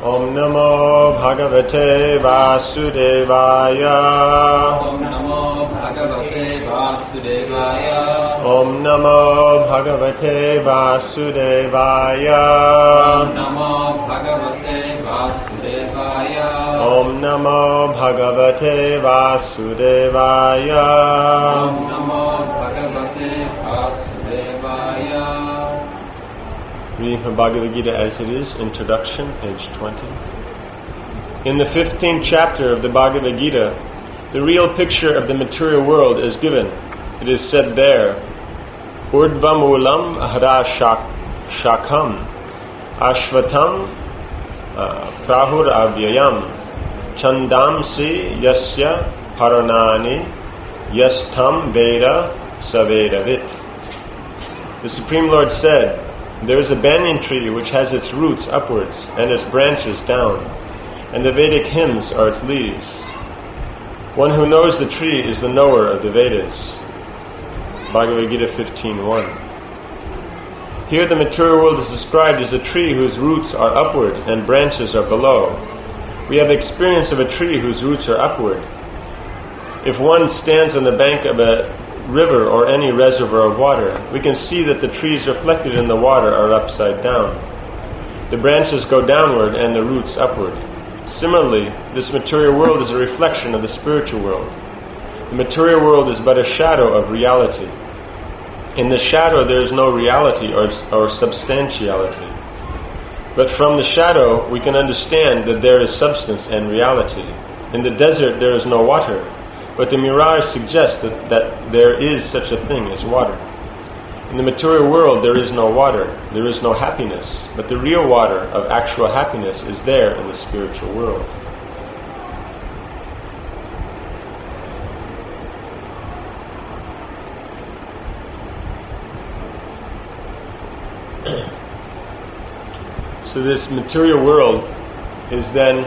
Om Namo Bhagavate Vasudevaya. Om Namo Bhagavate Vasudevaya. Om Namo Bhagavate Vasudevaya. Om Namo Bhagavate Vasudevaya. Om Namo Bhagavate Vasudevaya. Om Namo Bhagavate Vasudevaya. Reading from Bhagavad Gita as it is, introduction, page 20. In the 15th chapter of the Bhagavad Gita, the real picture of the material world is given. It is said there, Urdvamulam ahara shakam ashvatam prahur avyayam chandamsi yasya paranani yastam veda savedavit. The Supreme Lord said, there is a banyan tree which has its roots upwards and its branches down, and the Vedic hymns are its leaves. One who knows the tree is the knower of the Vedas. Bhagavad Gita 15.1. Here the material world is described as a tree whose roots are upward and branches are below. We have experience of a tree whose roots are upward. If one stands on the bank of a river or any reservoir of water, we can see that the trees reflected in the water are upside down. The branches go downward and the roots upward. Similarly, this material world is a reflection of the spiritual world. The material world is but a shadow of reality. In the shadow there is no reality or substantiality. But from the shadow we can understand that there is substance and reality. In the desert there is no water, but the mirage suggests that there is such a thing as water. In the material world there is no water, there is no happiness, but the real water of actual happiness is there in the spiritual world. So this material world is then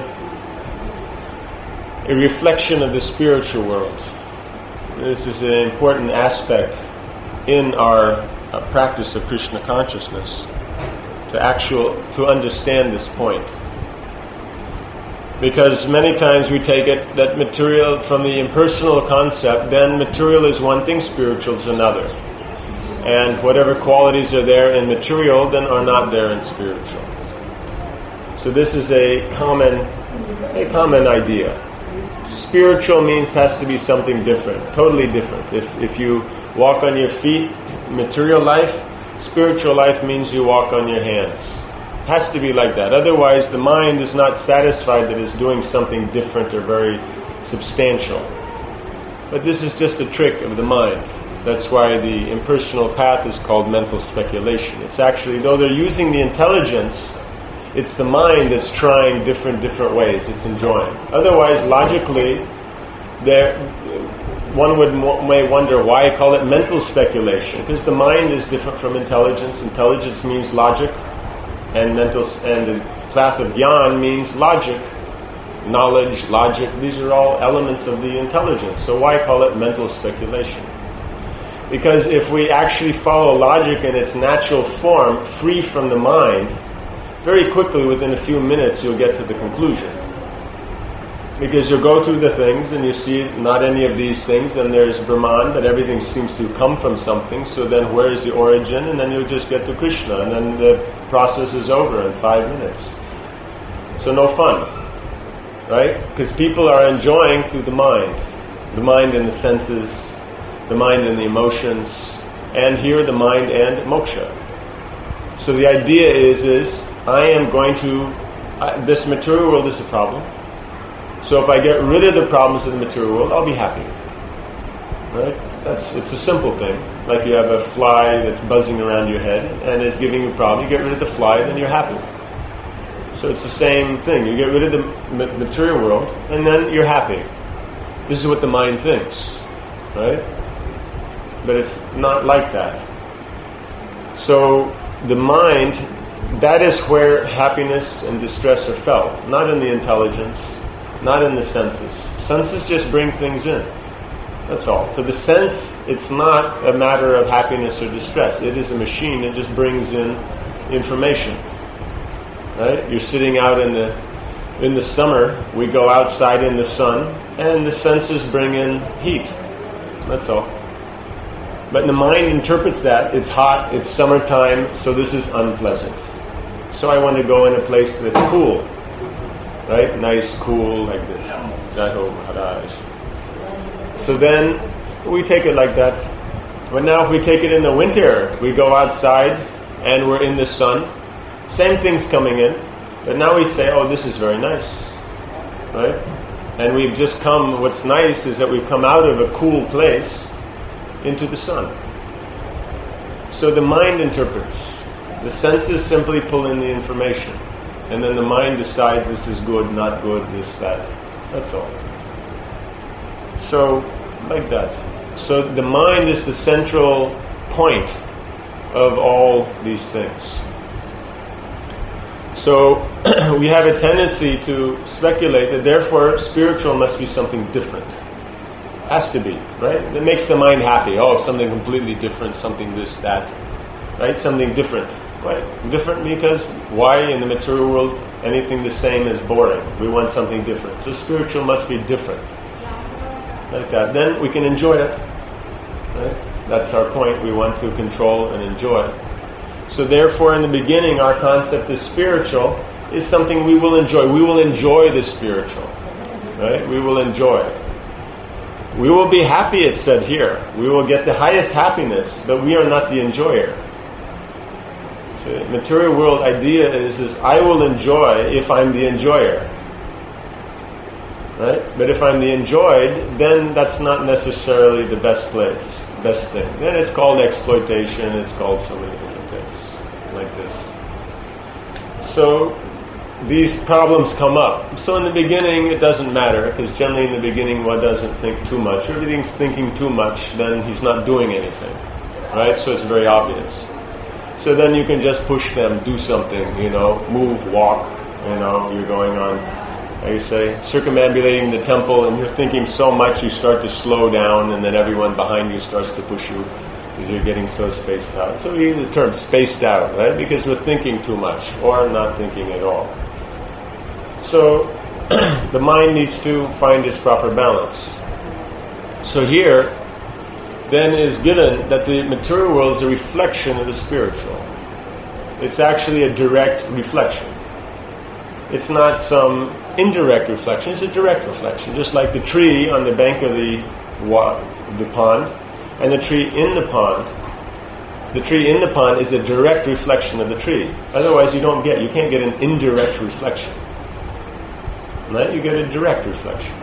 a reflection of the spiritual world. This is an important aspect in our practice of Krishna consciousness, to understand this point. Because many times we take it that material from the impersonal concept, then material is one thing, spiritual is another. And whatever qualities are there in material then are not there in spiritual. So this is a common idea. Spiritual means has to be something different, totally different. If you walk on your feet, material life, spiritual life means you walk on your hands. It has to be like that. Otherwise, the mind is not satisfied that it's doing something different or very substantial. But this is just a trick of the mind. That's why the impersonal path is called mental speculation. It's actually, though they're using the intelligence, it's the mind that's trying different ways. It's enjoying. Otherwise, logically, one may wonder why I call it mental speculation. Because the mind is different from intelligence. Intelligence means logic, and the path of jnana means logic, knowledge, logic. These are all elements of the intelligence. So why call it mental speculation? Because if we actually follow logic in its natural form, free from the mind, very quickly, within a few minutes, you'll get to the conclusion. Because you'll go through the things and you see not any of these things, and there's Brahman, but everything seems to come from something, so then where is the origin? And then you'll just get to Krishna, and then the process is over in 5 minutes. So no fun, right? Because people are enjoying through the mind and the senses, the mind and the emotions, and here the mind and moksha. So the idea is I am going to, this material world is a problem. So if I get rid of the problems of the material world, I'll be happy. Right? It's a simple thing. Like you have a fly that's buzzing around your head and is giving you a problem. You get rid of the fly, then you're happy. So it's the same thing. You get rid of the material world, and then you're happy. This is what the mind thinks. Right? But it's not like that. So the mind, that is where happiness and distress are felt. Not in the intelligence, not in the senses. Senses just bring things in. That's all. To the sense, it's not a matter of happiness or distress. It is a machine. It just brings in information. right? You're sitting out in the summer, we go outside in the sun, and the senses bring in heat. That's all. But the mind interprets that, it's hot, it's summertime, so this is unpleasant. So I want to go in a place that's cool, right? Nice, cool, like this. So then we take it like that. But now if we take it in the winter, we go outside and we're in the sun, same thing's coming in, but now we say, oh, this is very nice, right? And we've just come, what's nice is that we've come out of a cool place into the sun. So the mind interprets. The senses simply pull in the information. And then the mind decides this is good, not good, this, that. That's all. So, like that. So the mind is the central point of all these things. So we have a tendency to speculate that therefore spiritual must be something different. Has to be, right? That makes the mind happy. Oh, something completely different, something this, that. Right? Something different. Right? Different because why in the material world anything the same is boring? We want something different. So spiritual must be different. Like that. Then we can enjoy it. Right? That's our point. We want to control and enjoy. So therefore in the beginning our concept of spiritual is something we will enjoy. We will enjoy the spiritual. Right? We will enjoy it. We will be happy, it's said here. We will get the highest happiness, but we are not the enjoyer. So the material world idea is I will enjoy if I'm the enjoyer. Right? But if I'm the enjoyed, then that's not necessarily the best place, best thing. Then it's called exploitation, it's called so many different things like this. So these problems come up. So in the beginning it doesn't matter, because generally in the beginning one doesn't think too much. If everything's thinking too much, then he's not doing anything. Right? So it's very obvious. So then you can just push them, do something, move, walk, you're going on, how you say, circumambulating the temple, and you're thinking so much you start to slow down, and then everyone behind you starts to push you because you're getting so spaced out. So we use the term spaced out, right? Because we're thinking too much or not thinking at all. So the mind needs to find its proper balance. So here then is given that the material world is a reflection of the spiritual. It's actually a direct reflection. It's not some indirect reflection, it's a direct reflection. Just like the tree on the bank of the pond and the tree in the pond. The tree in the pond is a direct reflection of the tree. Otherwise you can't get an indirect reflection. Right? You get a direct reflection.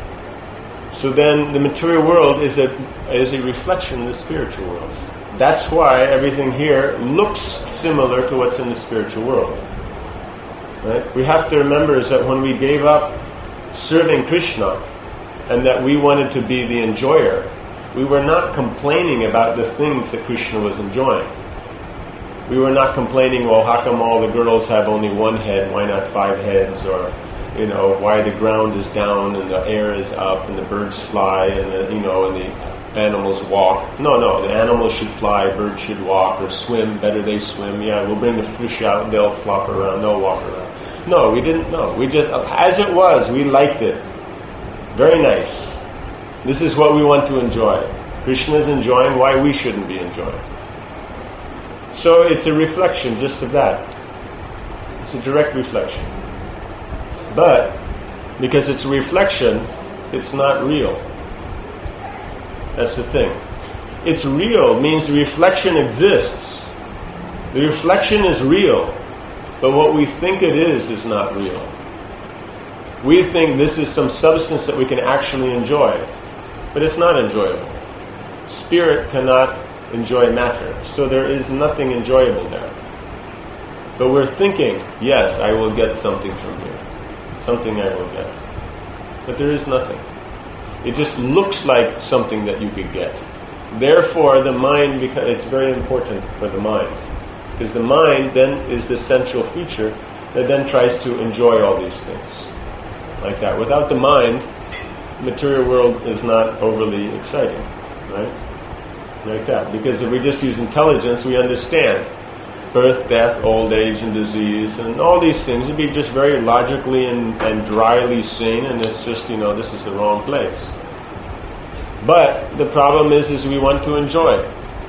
So then the material world is a reflection of the spiritual world. That's why everything here looks similar to what's in the spiritual world. Right? We have to remember is that when we gave up serving Krishna and that we wanted to be the enjoyer, we were not complaining about the things that Krishna was enjoying. We were not complaining, well, how come all the girls have only one head, why not 5 heads, or why the ground is down and the air is up and the birds fly and the animals walk. No, the animals should fly, birds should walk or swim. Better they swim. Yeah, we'll bring the fish out, they'll flop around, they'll walk around. No, we didn't know. We just, as it was, we liked it. Very nice. This is what we want to enjoy. Krishna is enjoying, why we shouldn't be enjoying. So it's a reflection just of that. It's a direct reflection. But because it's a reflection, it's not real. That's the thing. It's real means the reflection exists. The reflection is real, but what we think it is not real. We think this is some substance that we can actually enjoy, but it's not enjoyable. Spirit cannot enjoy matter, so there is nothing enjoyable there. But we're thinking, yes, I will get something from here. Something I will get. But there is nothing. It just looks like something that you could get. Therefore, the mind, it's very important for the mind. Because the mind then is the central feature that then tries to enjoy all these things. Like that. Without the mind, the material world is not overly exciting. Right? Like that. Because if we just use intelligence, we understand birth, death, old age, and disease, and all these things. It'd be just very logically and dryly seen, and it's just, this is the wrong place. But the problem is we want to enjoy.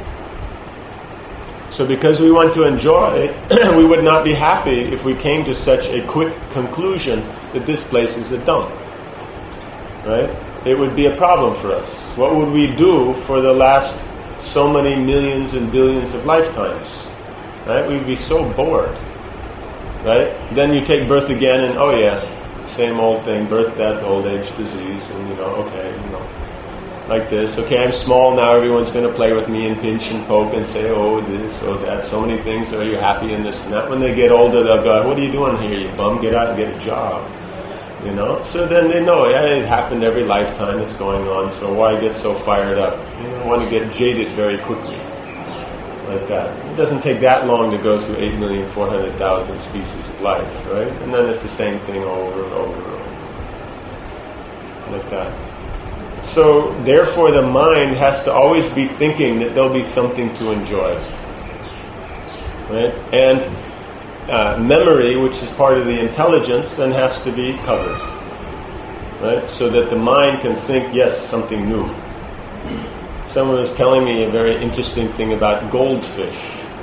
So because we want to enjoy, we would not be happy if we came to such a quick conclusion that this place is a dump. Right? It would be a problem for us. What would we do for the last so many millions and billions of lifetimes? Right? We'd be so bored. Right? Then you take birth again and, oh yeah, same old thing, birth, death, old age, disease, and like this. Okay, I'm small now, everyone's going to play with me and pinch and poke and say, oh, this, oh, that, so many things, are you happy in this and that? When they get older, they'll go, what are you doing here, you bum? Get out and get a job. So then they know, yeah, it happened every lifetime, it's going on, so why get so fired up? I want to get jaded very quickly. Like that. It doesn't take that long to go through 8,400,000 species of life, right? And then it's the same thing over and over and over. Like that. So, therefore, the mind has to always be thinking that there'll be something to enjoy. Right? And memory, which is part of the intelligence, then has to be covered. Right? So that the mind can think, yes, something new. Someone was telling me a very interesting thing about goldfish.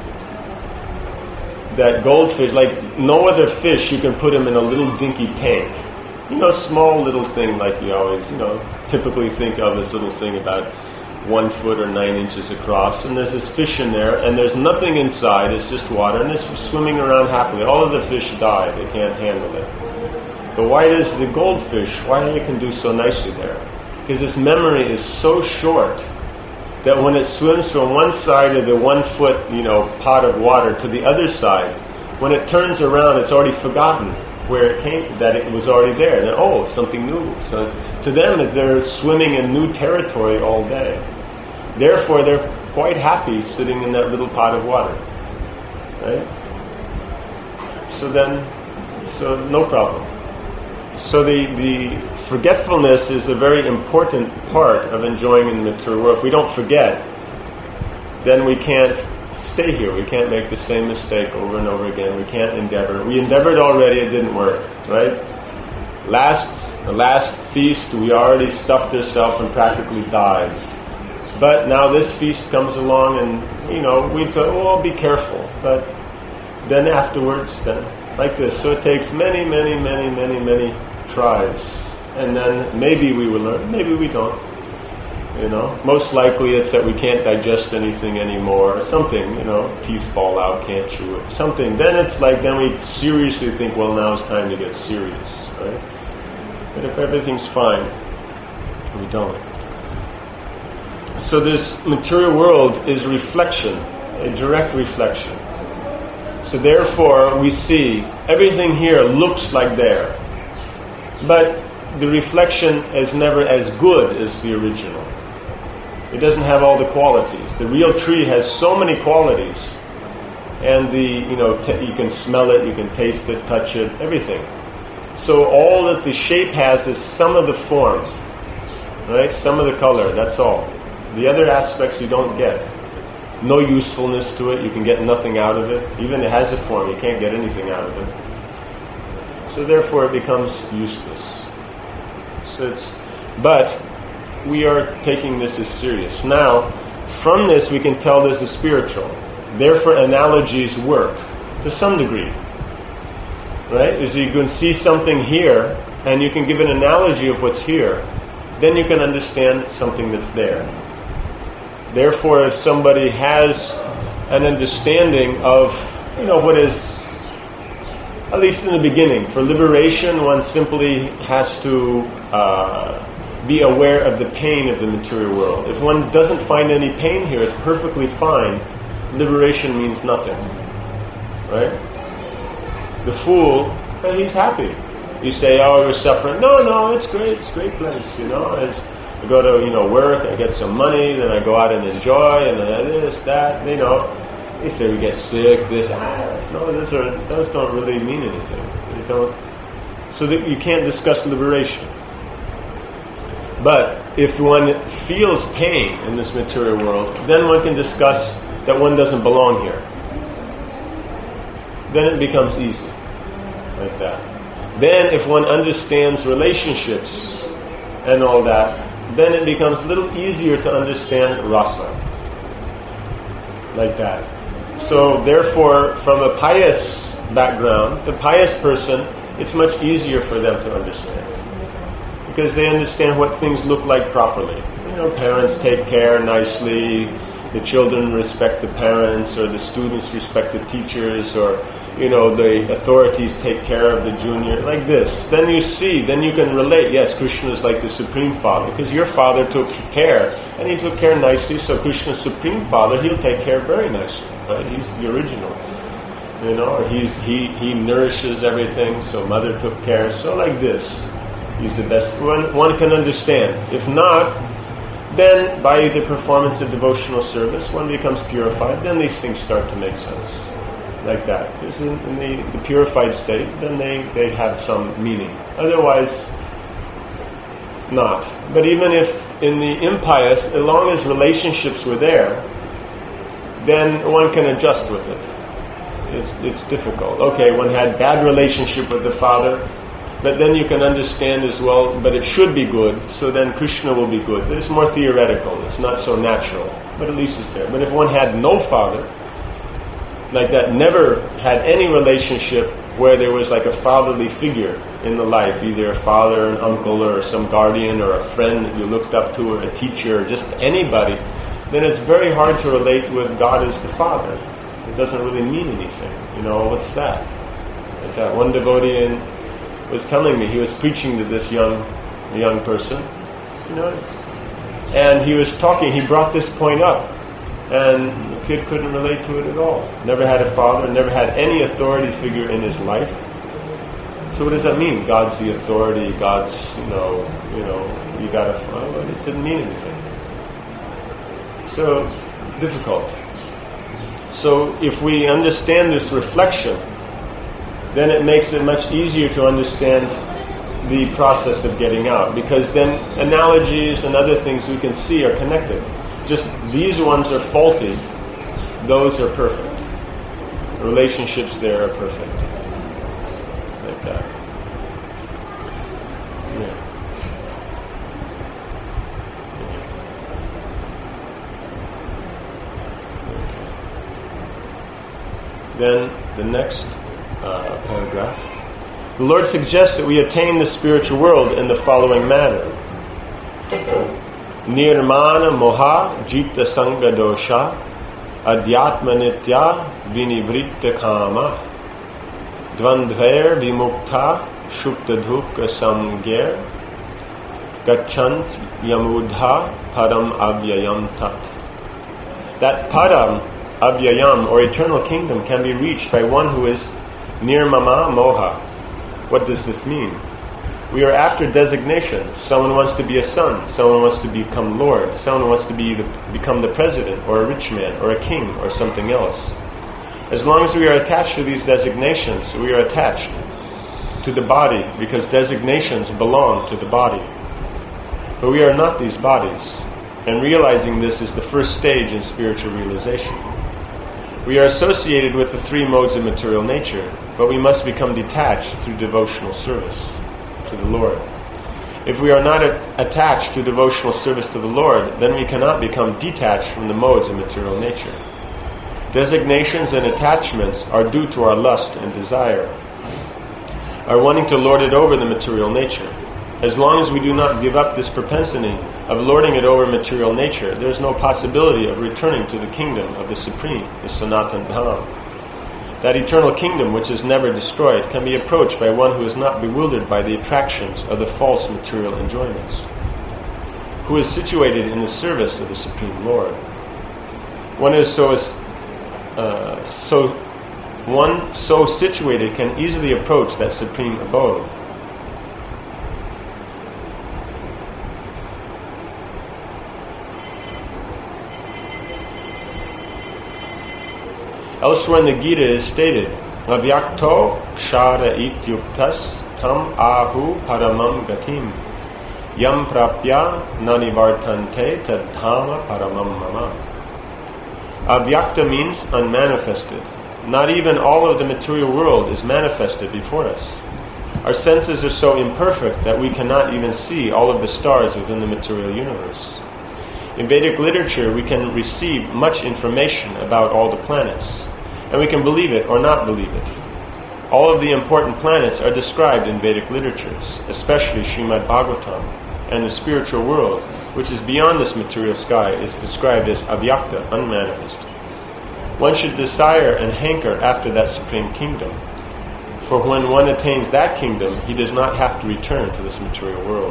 That goldfish, like no other fish, you can put them in a little dinky tank. Small little thing like you always, typically think of this little thing about 1 foot or 9 inches across. And there's this fish in there, and there's nothing inside, it's just water, and it's swimming around happily. All of the fish die, they can't handle it. But why does the goldfish, why it can do so nicely there? Because its memory is so short that when it swims from one side of the 1 foot, pot of water to the other side, when it turns around, it's already forgotten where it came, that it was already there. Then, oh, something new. So to them, they're swimming in new territory all day. Therefore, they're quite happy sitting in that little pot of water. Right? So no problem. So the forgetfulness is a very important part of enjoying in the material world. If we don't forget, then we can't stay here. We can't make the same mistake over and over again. We can't endeavor. We endeavored already, it didn't work, right? The last feast, we already stuffed ourselves and practically died. But now this feast comes along and, we thought, oh, be careful. But then afterwards, like this. So it takes many, many, many, many, many tries. And then maybe we will learn, maybe we don't. Most likely it's that we can't digest anything anymore, or something, teeth fall out, can't chew it, something. Then it's like, then we seriously think, well, now it's time to get serious, right? But if everything's fine, we don't. So this material world is reflection, a direct reflection. So therefore, we see everything here looks like there, but the reflection is never as good as the original. It doesn't have all the qualities. The real tree has so many qualities, and you can smell it, you can taste it, touch it, everything. So all that the shape has is some of the form, right? Some of the color. That's all. The other aspects you don't get. No usefulness to it. You can get nothing out of it. Even it has a form, you can't get anything out of it. So therefore, it becomes useless. But we are taking this as serious. Now, from this we can tell this is spiritual. Therefore, analogies work to some degree. Right? As you can see something here, and you can give an analogy of what's here, then you can understand something that's there. Therefore, if somebody has an understanding of, what is, at least in the beginning, for liberation, one simply has to be aware of the pain of the material world. If one doesn't find any pain here, it's perfectly fine. Liberation means nothing. Right? The fool, he's happy. You say, oh, you're suffering. No, it's great. It's a great place, I go to, work, I get some money, then I go out and enjoy, and this, that, They say we get sick, those don't really mean anything. They don't. So that you can't discuss liberation. But if one feels pain in this material world, then one can discuss that one doesn't belong here. then it becomes easy. Like that. Then if one understands relationships and all that, then it becomes a little easier to understand rasa. Like that. So therefore, from a pious background, the pious person, it's much easier for them to understand. Because they understand what things look like properly. Parents take care nicely, the children respect the parents, or the students respect the teachers, or the authorities take care of the junior, like this. Then you see, then you can relate, yes, Krishna is like the Supreme Father, because your father took care, and he took care nicely, so Krishna's Supreme Father, he'll take care very nicely, right? He's the original, or he nourishes everything, so mother took care, so like this. He's the best. One can understand. If not, then by the performance of devotional service, one becomes purified, then these things start to make sense. Like that. Because in the purified state, then they have some meaning. Otherwise, not. But even if in the impious, as long as relationships were there, then one can adjust with it. It's difficult. Okay, one had bad relationship with the father, but then you can understand as well, but it should be good, so then Krishna will be good. It's more theoretical, it's not so natural, but at least it's there. But if one had no father, like that, never had any relationship where there was like a fatherly figure in the life, either a father, an uncle, or some guardian, or a friend that you looked up to, or a teacher, or just anybody, then it's very hard to relate with God as the Father. It doesn't really mean anything. What's that? Like that. One devotee was telling me, he was preaching to this young person, and he was talking, he brought this point up, and the kid couldn't relate to it at all. Never had a father, never had any authority figure in his life. So what does that mean? God's the authority, God's, you got to follow it. It didn't mean anything. So, difficult. So if we understand this reflection, then it makes it much easier to understand the process of getting out, because then analogies and other things we can see are connected. Just these ones are faulty, those are perfect. Relationships there are perfect. Like that. Yeah. Okay. Then the next paragraph. The Lord suggests that we attain the spiritual world in the following manner. Nirmana moha jita sangha dosha adhyatma nitya vinivritta kama dvandvair vimukta shukta dhukka samgyer gachant yamudha padam avyayam tat. That padam avyayam, or eternal kingdom, can be reached by one who is nirmama moha. What does this mean? We are after designation. Someone wants to be a son. Someone wants to become Lord. Someone wants to become the president, or a rich man, or a king, or something else. As long as we are attached to these designations, we are attached to the body, because designations belong to the body. But we are not these bodies. And realizing this is the first stage in spiritual realization. We are associated with the three modes of material nature, but we must become detached through devotional service to the Lord. If we are not attached to devotional service to the Lord, then we cannot become detached from the modes of material nature. Designations and attachments are due to our lust and desire, our wanting to lord it over the material nature. As long as we do not give up this propensity of lording it over material nature, there is no possibility of returning to the kingdom of the Supreme, the Sanatana Dham. That eternal kingdom, which is never destroyed, can be approached by one who is not bewildered by the attractions of the false material enjoyments, who is situated in the service of the Supreme Lord. One so situated can easily approach that supreme abode. Elsewhere in the Gita is stated, Avyakto kshara ityuktas tam ahu paramam gatim yam prapya nanivartante tadhama paramam mama. Avyakta means unmanifested. Not even all of the material world is manifested before us. Our senses are so imperfect that we cannot even see all of the stars within the material universe. In Vedic literature, we can receive much information about all the planets, and we can believe it or not believe it. All of the important planets are described in Vedic literatures, especially Srimad Bhagavatam, and the spiritual world, which is beyond this material sky, is described as avyakta, unmanifest. One should desire and hanker after that supreme kingdom, for when one attains that kingdom, he does not have to return to this material world.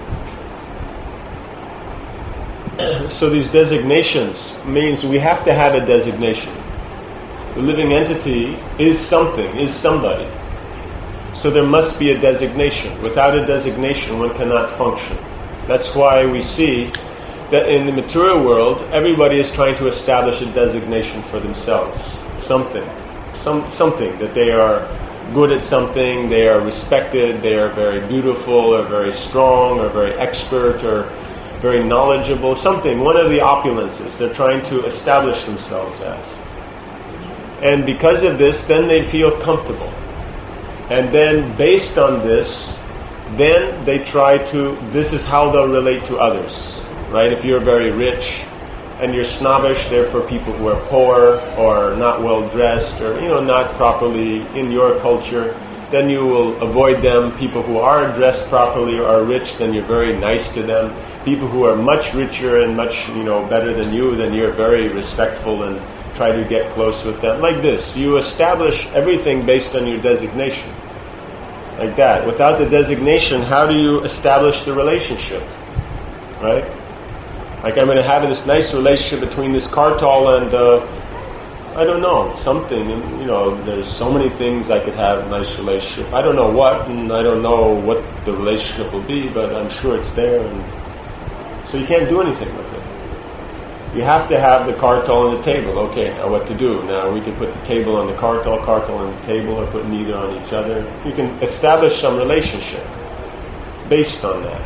So these designations means we have to have a designation. The living entity is something, is somebody. So there must be a designation. Without a designation, one cannot function. That's why we see that in the material world, everybody is trying to establish a designation for themselves. Something that they are good at something, they are respected, they are very beautiful, or very strong, or very expert, or very knowledgeable, something, one of the opulences they're trying to establish themselves as. And because of this, then they feel comfortable. And then based on this, then they try to, this is how they'll relate to others, right? If you're very rich and you're snobbish, therefore people who are poor or not well dressed or, not properly in your culture, then you will avoid them. People who are dressed properly or are rich, then you're very nice to them. People who are much richer and much, better than you, then you're very respectful and try to get close with them. Like this, you establish everything based on your designation. Like that. Without the designation, how do you establish the relationship? Right? Like I'm going to have this nice relationship between this Kartal and, I don't know, something. And, there's so many things I could have a nice relationship. I don't know what, and I don't know what the relationship will be, but I'm sure it's there. And so you can't do anything with it. You have to have the Kartal on the table. Okay, now what to do? Now we can put the table on the Kartal on the table, or put neither on each other. You can establish some relationship based on that.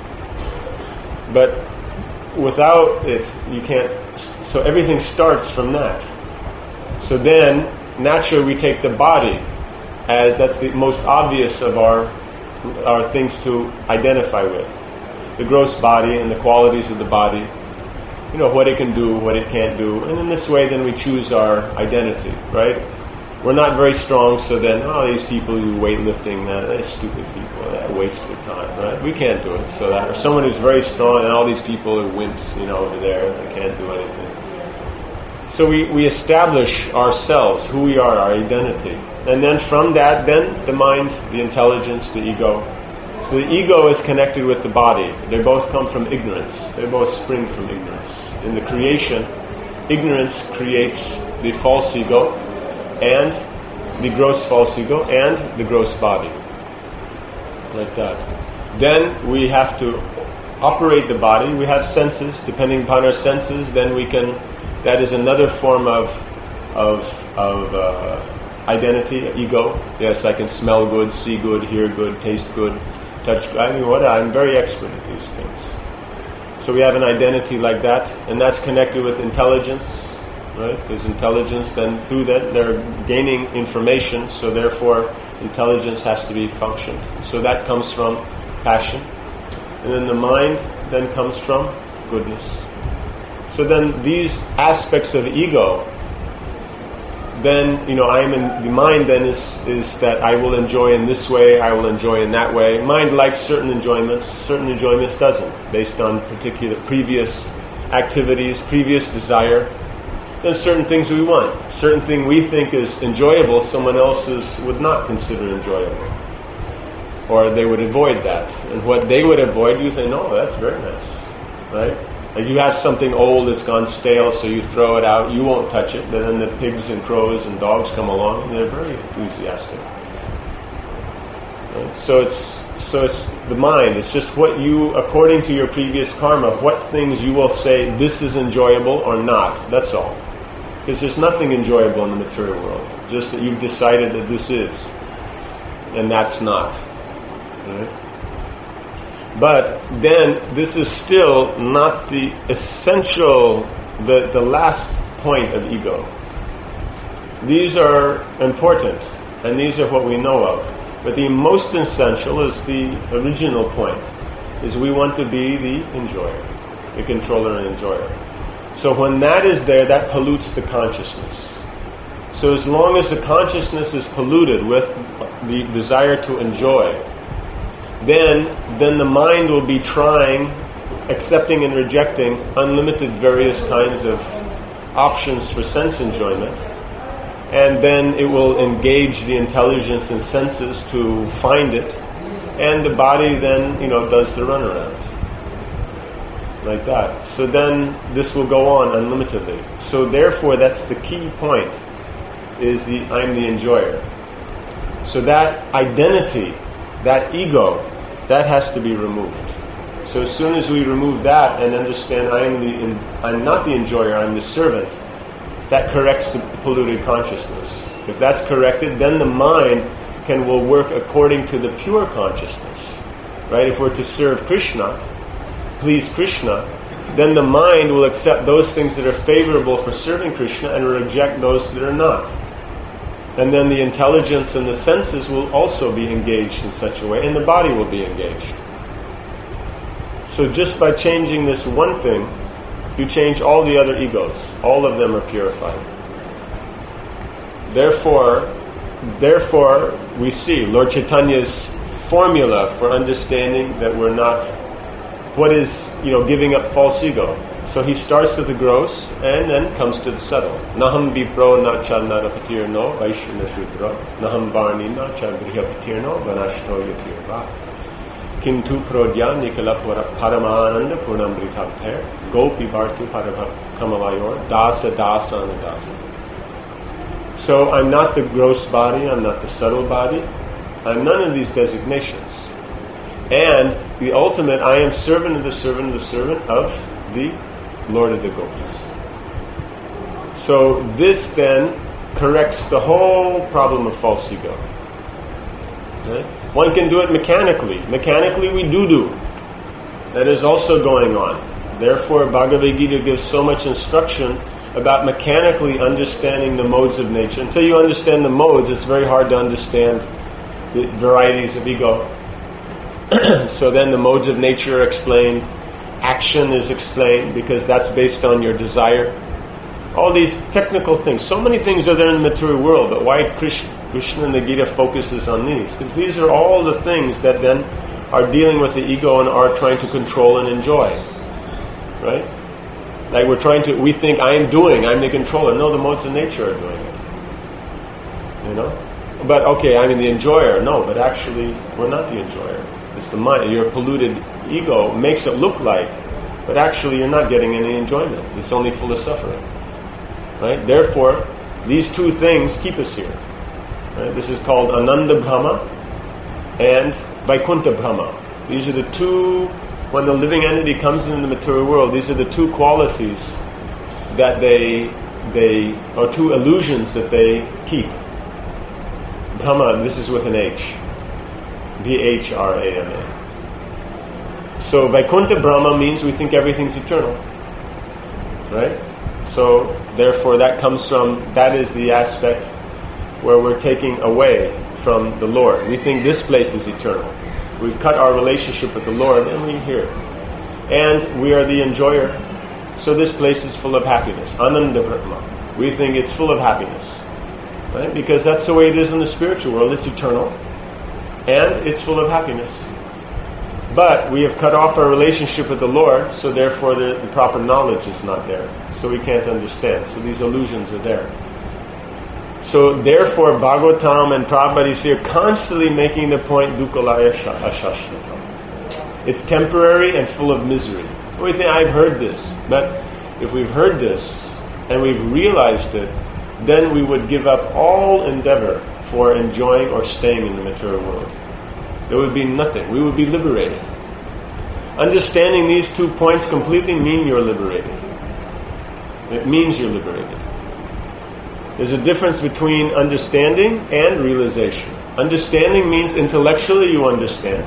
But without it, you can't. So everything starts from that. So then, naturally, we take the body as that's the most obvious of our things to identify with. The gross body and the qualities of the body. What it can do, what it can't do. And in this way, then we choose our identity, right? We're not very strong, so then, these people who do weightlifting, they're stupid people, that waste of time, right? We can't do it. So that, or someone who's very strong, and all these people are wimps, over there, they can't do anything. So we establish ourselves, who we are, our identity. And then from that, then the mind, the intelligence, the ego. So the ego is connected with the body. They both come from ignorance. They both spring from ignorance. In the creation, ignorance creates the false ego and the gross false ego and the gross body. Like that. Then we have to operate the body. We have senses. Depending upon our senses, then we can... That is another form of identity, ego. Yes, I can smell good, see good, hear good, taste good, touch good. I'm very expert at these things. So we have an identity like that, and that's connected with intelligence, right? Because intelligence, then through that, they're gaining information, so therefore intelligence has to be functioned. So that comes from passion. And then the mind then comes from goodness. So then these aspects of ego, then, I am in the mind then is that I will enjoy in this way, I will enjoy in that way. Mind likes certain enjoyments doesn't, based on particular previous activities, previous desire. There's certain things we want. Certain thing we think is enjoyable, someone else would not consider enjoyable. Or they would avoid that. And what they would avoid, you say, no, that's very nice. Right? Like you have something old that's gone stale, so you throw it out, you won't touch it, but then the pigs and crows and dogs come along and they're very enthusiastic. Right? So it's the mind, it's just what you, according to your previous karma, what things you will say, this is enjoyable or not, that's all. Because there's nothing enjoyable in the material world, just that you've decided that this is, and that's not. Right? But then this is still not the essential, the last point of ego. These are important, and these are what we know of. But the most essential is the original point, is we want to be the enjoyer, the controller and enjoyer. So when that is there, that pollutes the consciousness. So as long as the consciousness is polluted with the desire to enjoy, then the mind will be trying, accepting and rejecting unlimited various kinds of options for sense enjoyment. And then it will engage the intelligence and senses to find it, and the body then, does the runaround. Like that. So then this will go on unlimitedly. So therefore, that's the key point, is I'm the enjoyer. So that identity, that ego, that has to be removed. So as soon as we remove that and understand I'm not the enjoyer, I'm the servant, that corrects the polluted consciousness. If that's corrected, then the mind will work according to the pure consciousness. Right? If we're to serve Krishna, please Krishna, then the mind will accept those things that are favorable for serving Krishna and reject those that are not. And then the intelligence and the senses will also be engaged in such a way, and the body will be engaged. So just by changing this one thing, you change all the other egos. All of them are purified. Therefore, we see Lord Chaitanya's formula for understanding that we're not, what is, giving up false ego. So he starts with the gross and then comes to the subtle. Naham vipro na cha narapatirno vaishya shudra naham varni na cha grihapatirno vanashto yatirva kintu prodya nikala paramananda purnamritapter gopi bhartu parakamalayur dasa dasa anadasa. So I'm not the gross body, I'm not the subtle body, I'm none of these designations. And the ultimate, I am servant of the servant of the servant of the Lord of the Gopis. So this then corrects the whole problem of false ego. Okay? One can do it mechanically. Mechanically we do. That is also going on. Therefore Bhagavad Gita gives so much instruction about mechanically understanding the modes of nature. Until you understand the modes, it's very hard to understand the varieties of ego. So then the modes of nature are explained. Action is explained because that's based on your desire. All these technical things. So many things are there in the material world, but why Krishna in the Gita focuses on these? Because these are all the things that then are dealing with the ego and are trying to control and enjoy. Right? Like we think I'm the controller. No, the modes of nature are doing it. But okay, I'm the enjoyer. No, but actually we're not the enjoyer. It's the mind. Your polluted ego makes it look like, but actually you're not getting any enjoyment. It's only full of suffering. Right? Therefore, these two things keep us here. Right? This is called Ananda Brahma and Vaikuntha Brahma. These are the two, when the living entity comes into the material world, these are the two qualities that or two illusions that they keep. Brahma, this is with an H. Bhrama. So Vaikuntha Brahma means we think everything's eternal. Right? So therefore that is the aspect where we're taking away from the Lord. We think this place is eternal. We've cut our relationship with the Lord and we're here. And we are the enjoyer. So this place is full of happiness. Ananda Brahma. We think it's full of happiness. Right? Because that's the way it is in the spiritual world. It's eternal. And it's full of happiness. But we have cut off our relationship with the Lord, so therefore the proper knowledge is not there. So we can't understand. So these illusions are there. So therefore Bhagavatam and Prabhupada is here constantly making the point Dukkalaya Ashashvatam. It's temporary and full of misery. We think, I've heard this. But if we've heard this and we've realized it, then we would give up all endeavor for enjoying or staying in the material world. There would be nothing. We would be liberated. Understanding these 2 points completely mean you're liberated. It means you're liberated. There's a difference between understanding and realization. Understanding means intellectually you understand.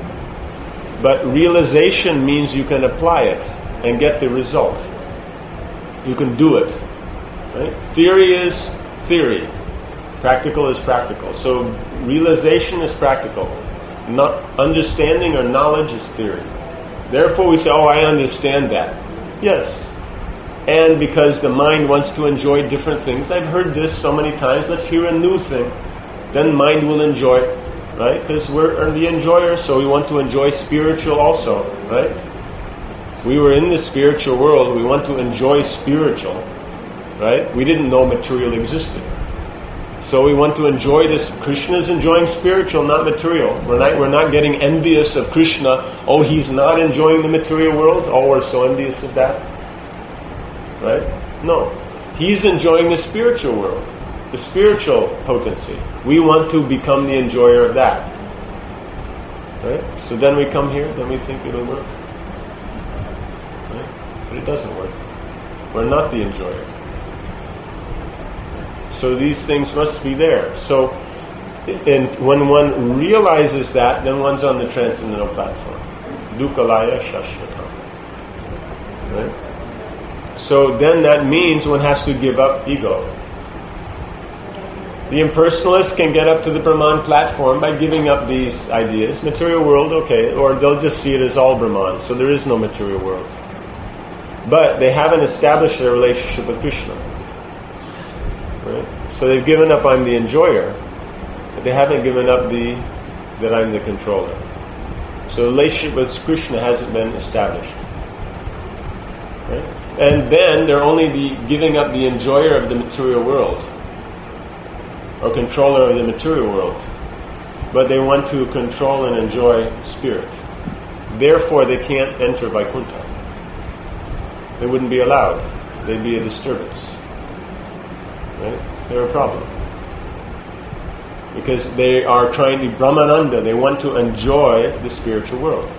But realization means you can apply it and get the result. You can do it. Right? Theory theory. Practical is practical. So realization is practical. Not understanding or knowledge is theory. Therefore we say, oh, I understand that. Yes. And because the mind wants to enjoy different things. I've heard this so many times. Let's hear a new thing. Then mind will enjoy it. Right? Because we're the enjoyers, so we want to enjoy spiritual also. Right? We were in the spiritual world. We want to enjoy spiritual. Right? We didn't know material existed. So we want to enjoy this. Krishna is enjoying spiritual, not material. We're not getting envious of Krishna. Oh, he's not enjoying the material world. Oh, we're so envious of that. Right? No. He's enjoying the spiritual world. The spiritual potency. We want to become the enjoyer of that. Right? So then we come here, then we think it'll work. Right? But it doesn't work. We're not the enjoyer. So these things must be there. So and when one realizes that, then one's on the transcendental platform. Dukkalaya Shashvatam. Right? So then that means one has to give up ego. The impersonalists can get up to the Brahman platform by giving up these ideas. Material world, okay, or they'll just see it as all Brahman, so there is no material world. But they haven't established their relationship with Krishna. Right? So they've given up I'm the enjoyer, but they haven't given up that I'm the controller. So the relationship with Krishna hasn't been established. Right? And then they're only giving up the enjoyer of the material world, or controller of the material world, but they want to control and enjoy spirit. Therefore they can't enter Vaikuntha. They wouldn't be allowed. They'd be a disturbance. Right? They're a problem. Because they are trying to Brahmananda, they want to enjoy the spiritual world.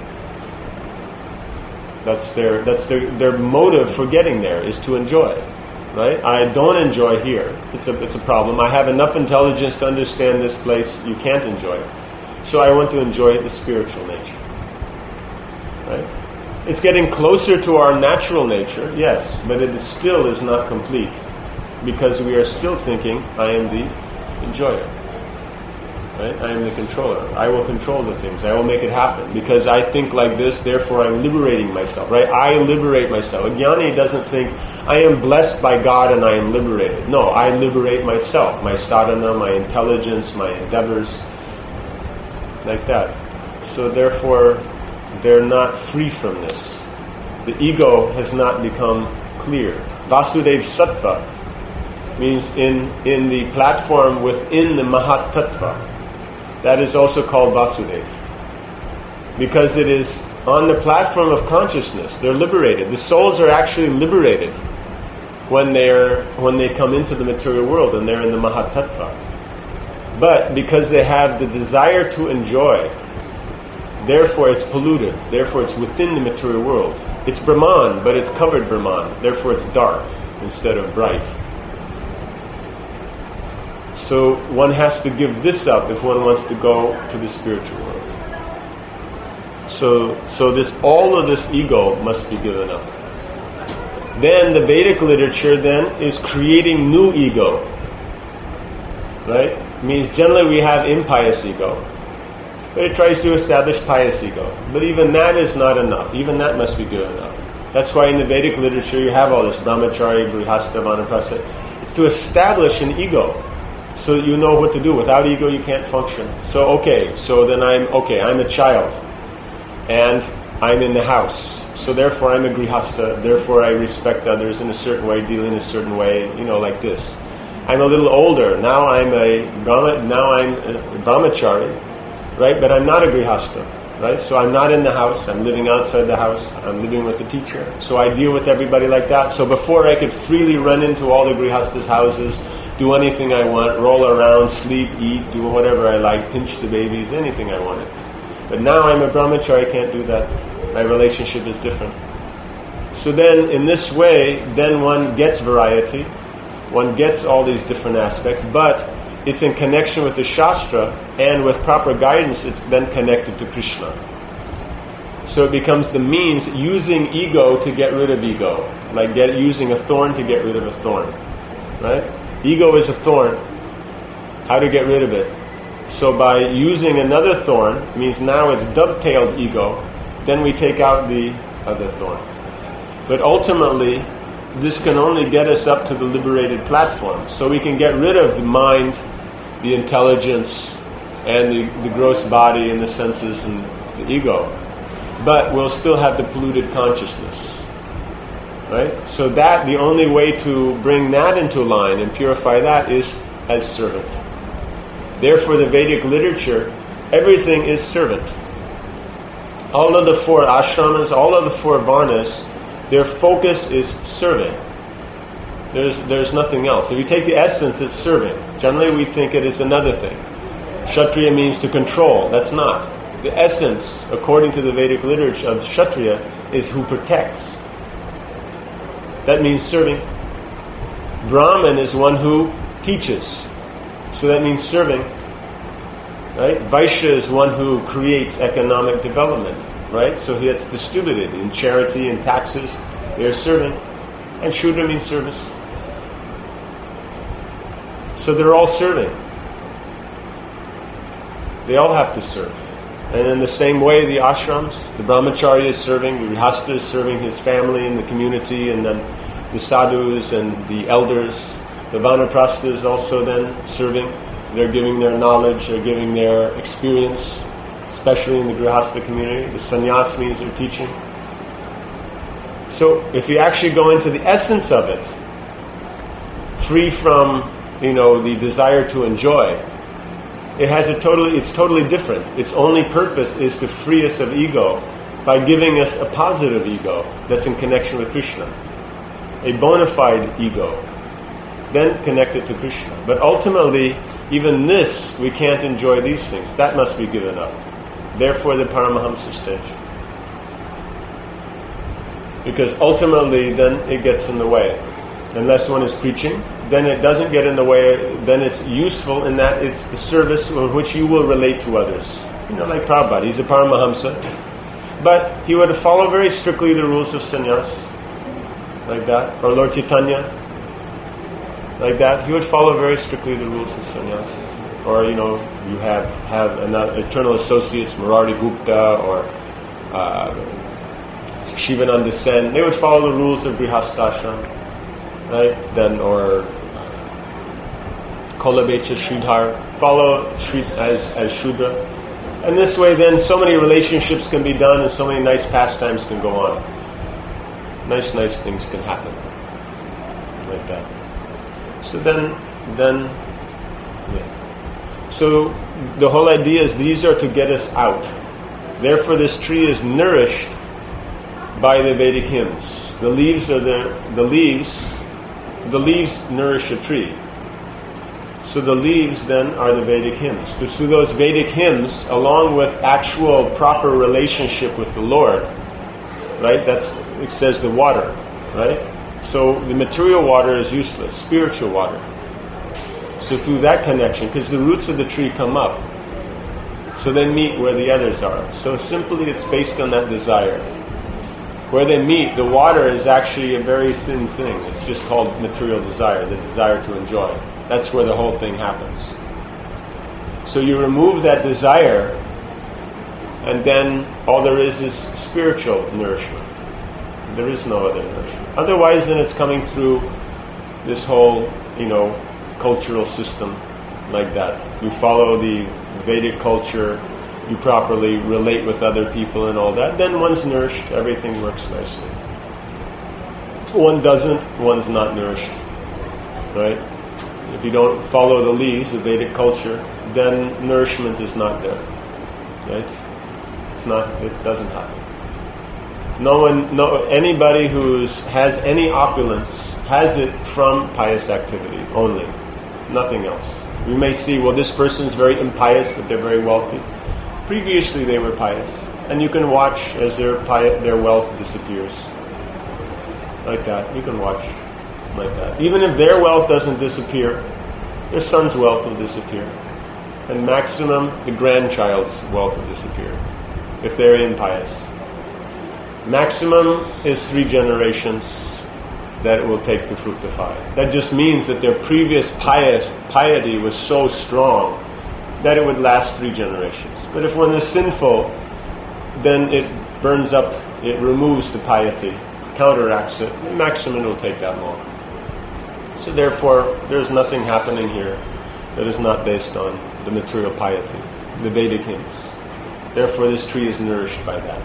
That's their motive for getting there, is to enjoy. Right? I don't enjoy here. It's a problem. I have enough intelligence to understand this place. You can't enjoy it. So I want to enjoy the spiritual nature. Right? It's getting closer to our natural nature, yes, but it still is not complete. Because we are still thinking, I am the enjoyer. Right? I am the controller. I will control the things. I will make it happen. Because I think like this, therefore I'm liberating myself. Right? I liberate myself. A jnani doesn't think, I am blessed by God and I am liberated. No, I liberate myself. My sadhana, my intelligence, my endeavors. Like that. So therefore, they're not free from this. The ego has not become clear. Vasudeva Sattva means in the platform within the Mahat Tattva. That is also called Vasudeva. Because it is on the platform of consciousness. They're liberated. The souls are actually liberated when they come into the material world and they're in the Mahat Tattva. But because they have the desire to enjoy, therefore it's polluted. Therefore it's within the material world. It's Brahman, but it's covered Brahman. Therefore it's dark instead of bright. So one has to give this up if one wants to go to the spiritual world. So all of this ego must be given up. Then the Vedic literature then is creating new ego. Right? It means generally we have impious ego. But it tries to establish pious ego. But even that is not enough. Even that must be given up. That's why in the Vedic literature you have all this brahmachari, grihastha, vanaprastha. It's to establish an ego. So you know what to do. Without ego you can't function. So then I'm a child. And I'm in the house. So therefore I'm a grihastha. Therefore I respect others in a certain way, deal in a certain way, like this. I'm a little older. Now I'm a brahmachari. Right? But I'm not a grihastha. Right? So I'm not in the house. I'm living outside the house. I'm living with the teacher. So I deal with everybody like that. So before I could freely run into all the grihasthas' houses, do anything I want, roll around, sleep, eat, do whatever I like, pinch the babies, anything I wanted. But now I'm a brahmachari, I can't do that. My relationship is different. So then, in this way, then one gets variety, one gets all these different aspects, but it's in connection with the Shastra, and with proper guidance, it's then connected to Krishna. So it becomes the means, using ego to get rid of ego, like using a thorn to get rid of a thorn. Right? Ego is a thorn. How to get rid of it? So by using another thorn, means now it's dovetailed ego, then we take out the other thorn. But ultimately, this can only get us up to the liberated platform. So we can get rid of the mind, the intelligence, and the gross body and the senses and the ego. But we'll still have the polluted consciousness. Right? So that, the only way to bring that into line and purify that is as servant. Therefore, the Vedic literature, everything is servant. All of the 4 ashramas, all of the 4 varnas, their focus is serving. There's nothing else. If you take the essence, it's serving. Generally, we think it is another thing. Kshatriya means to control. That's not. The essence, according to the Vedic literature of Kshatriya, is who protects. That means serving. Brahman is one who teaches. So that means serving. Right? Vaishya is one who creates economic development. Right? So it's distributed in charity and taxes. They are serving. And Shudra means service. So they're all serving. They all have to serve. And in the same way, the ashrams, the brahmacharya is serving, the grihastha is serving his family and the community, and then the sadhus and the elders. The vanaprastha is also then serving. They're giving their knowledge, they're giving their experience, especially in the grihastha community. The sannyas means they're teaching. So if you actually go into the essence of it, free from, the desire to enjoy, it's totally different. Its only purpose is to free us of ego by giving us a positive ego that's in connection with Krishna. A bona fide ego. Then connect it to Krishna. But ultimately, even this, we can't enjoy these things. That must be given up. Therefore the Paramahamsa stage. Because ultimately, then it gets in the way. Unless one is preaching, then it doesn't get in the way. Then it's useful in that it's the service in which you will relate to others. Like Prabhupada, he's a Paramahamsa. But he would follow very strictly the rules of sannyas. Like that. Or Lord Chaitanya. Like that. He would follow very strictly the rules of sannyas. Or, you have another eternal associates, Murari Gupta or Shivananda Sen. They would follow the rules of Grihasthashram. Right? Then, or Kolabecha Shudhar, follow as Shudra. And this way then so many relationships can be done and so many nice pastimes can go on. Nice things can happen. Like that. So then So the whole idea is these are to get us out. Therefore this tree is nourished by the Vedic hymns. The leaves nourish a tree. So the leaves then are the Vedic hymns. So through those Vedic hymns, along with actual proper relationship with the Lord, right? It says the water, right? So the material water is useless, spiritual water. So through that connection, because the roots of the tree come up, so they meet where the others are. So simply it's based on that desire. Where they meet, the water is actually a very thin thing. It's just called material desire, the desire to enjoy. That's where the whole thing happens. So you remove that desire, and then all there is spiritual nourishment. There is no other nourishment. Otherwise, then it's coming through this whole, cultural system like that. You follow the Vedic culture, you properly relate with other people and all that, then one's nourished, everything works nicely. One doesn't, one's not nourished. Right? If you don't follow the leaves, the Vedic culture, then nourishment is not there. Right? It doesn't happen. Anybody who has any opulence has it from pious activity only. Nothing else. We may see, this person's very impious, but they're very wealthy. Previously they were pious. And you can watch as their wealth disappears. Like that. You can watch like that. Even if their wealth doesn't disappear, their son's wealth will disappear. And maximum, the grandchild's wealth will disappear. If they're impious. Maximum is 3 generations. that it will take to fructify. That just means that their previous piety was so strong that it would last 3 generations. But if one is sinful, then it burns up, it removes the piety, counteracts it. The maximum it will take that long. So therefore, there's nothing happening here that is not based on the material piety, the Vedic hymns. Therefore, this tree is nourished by that.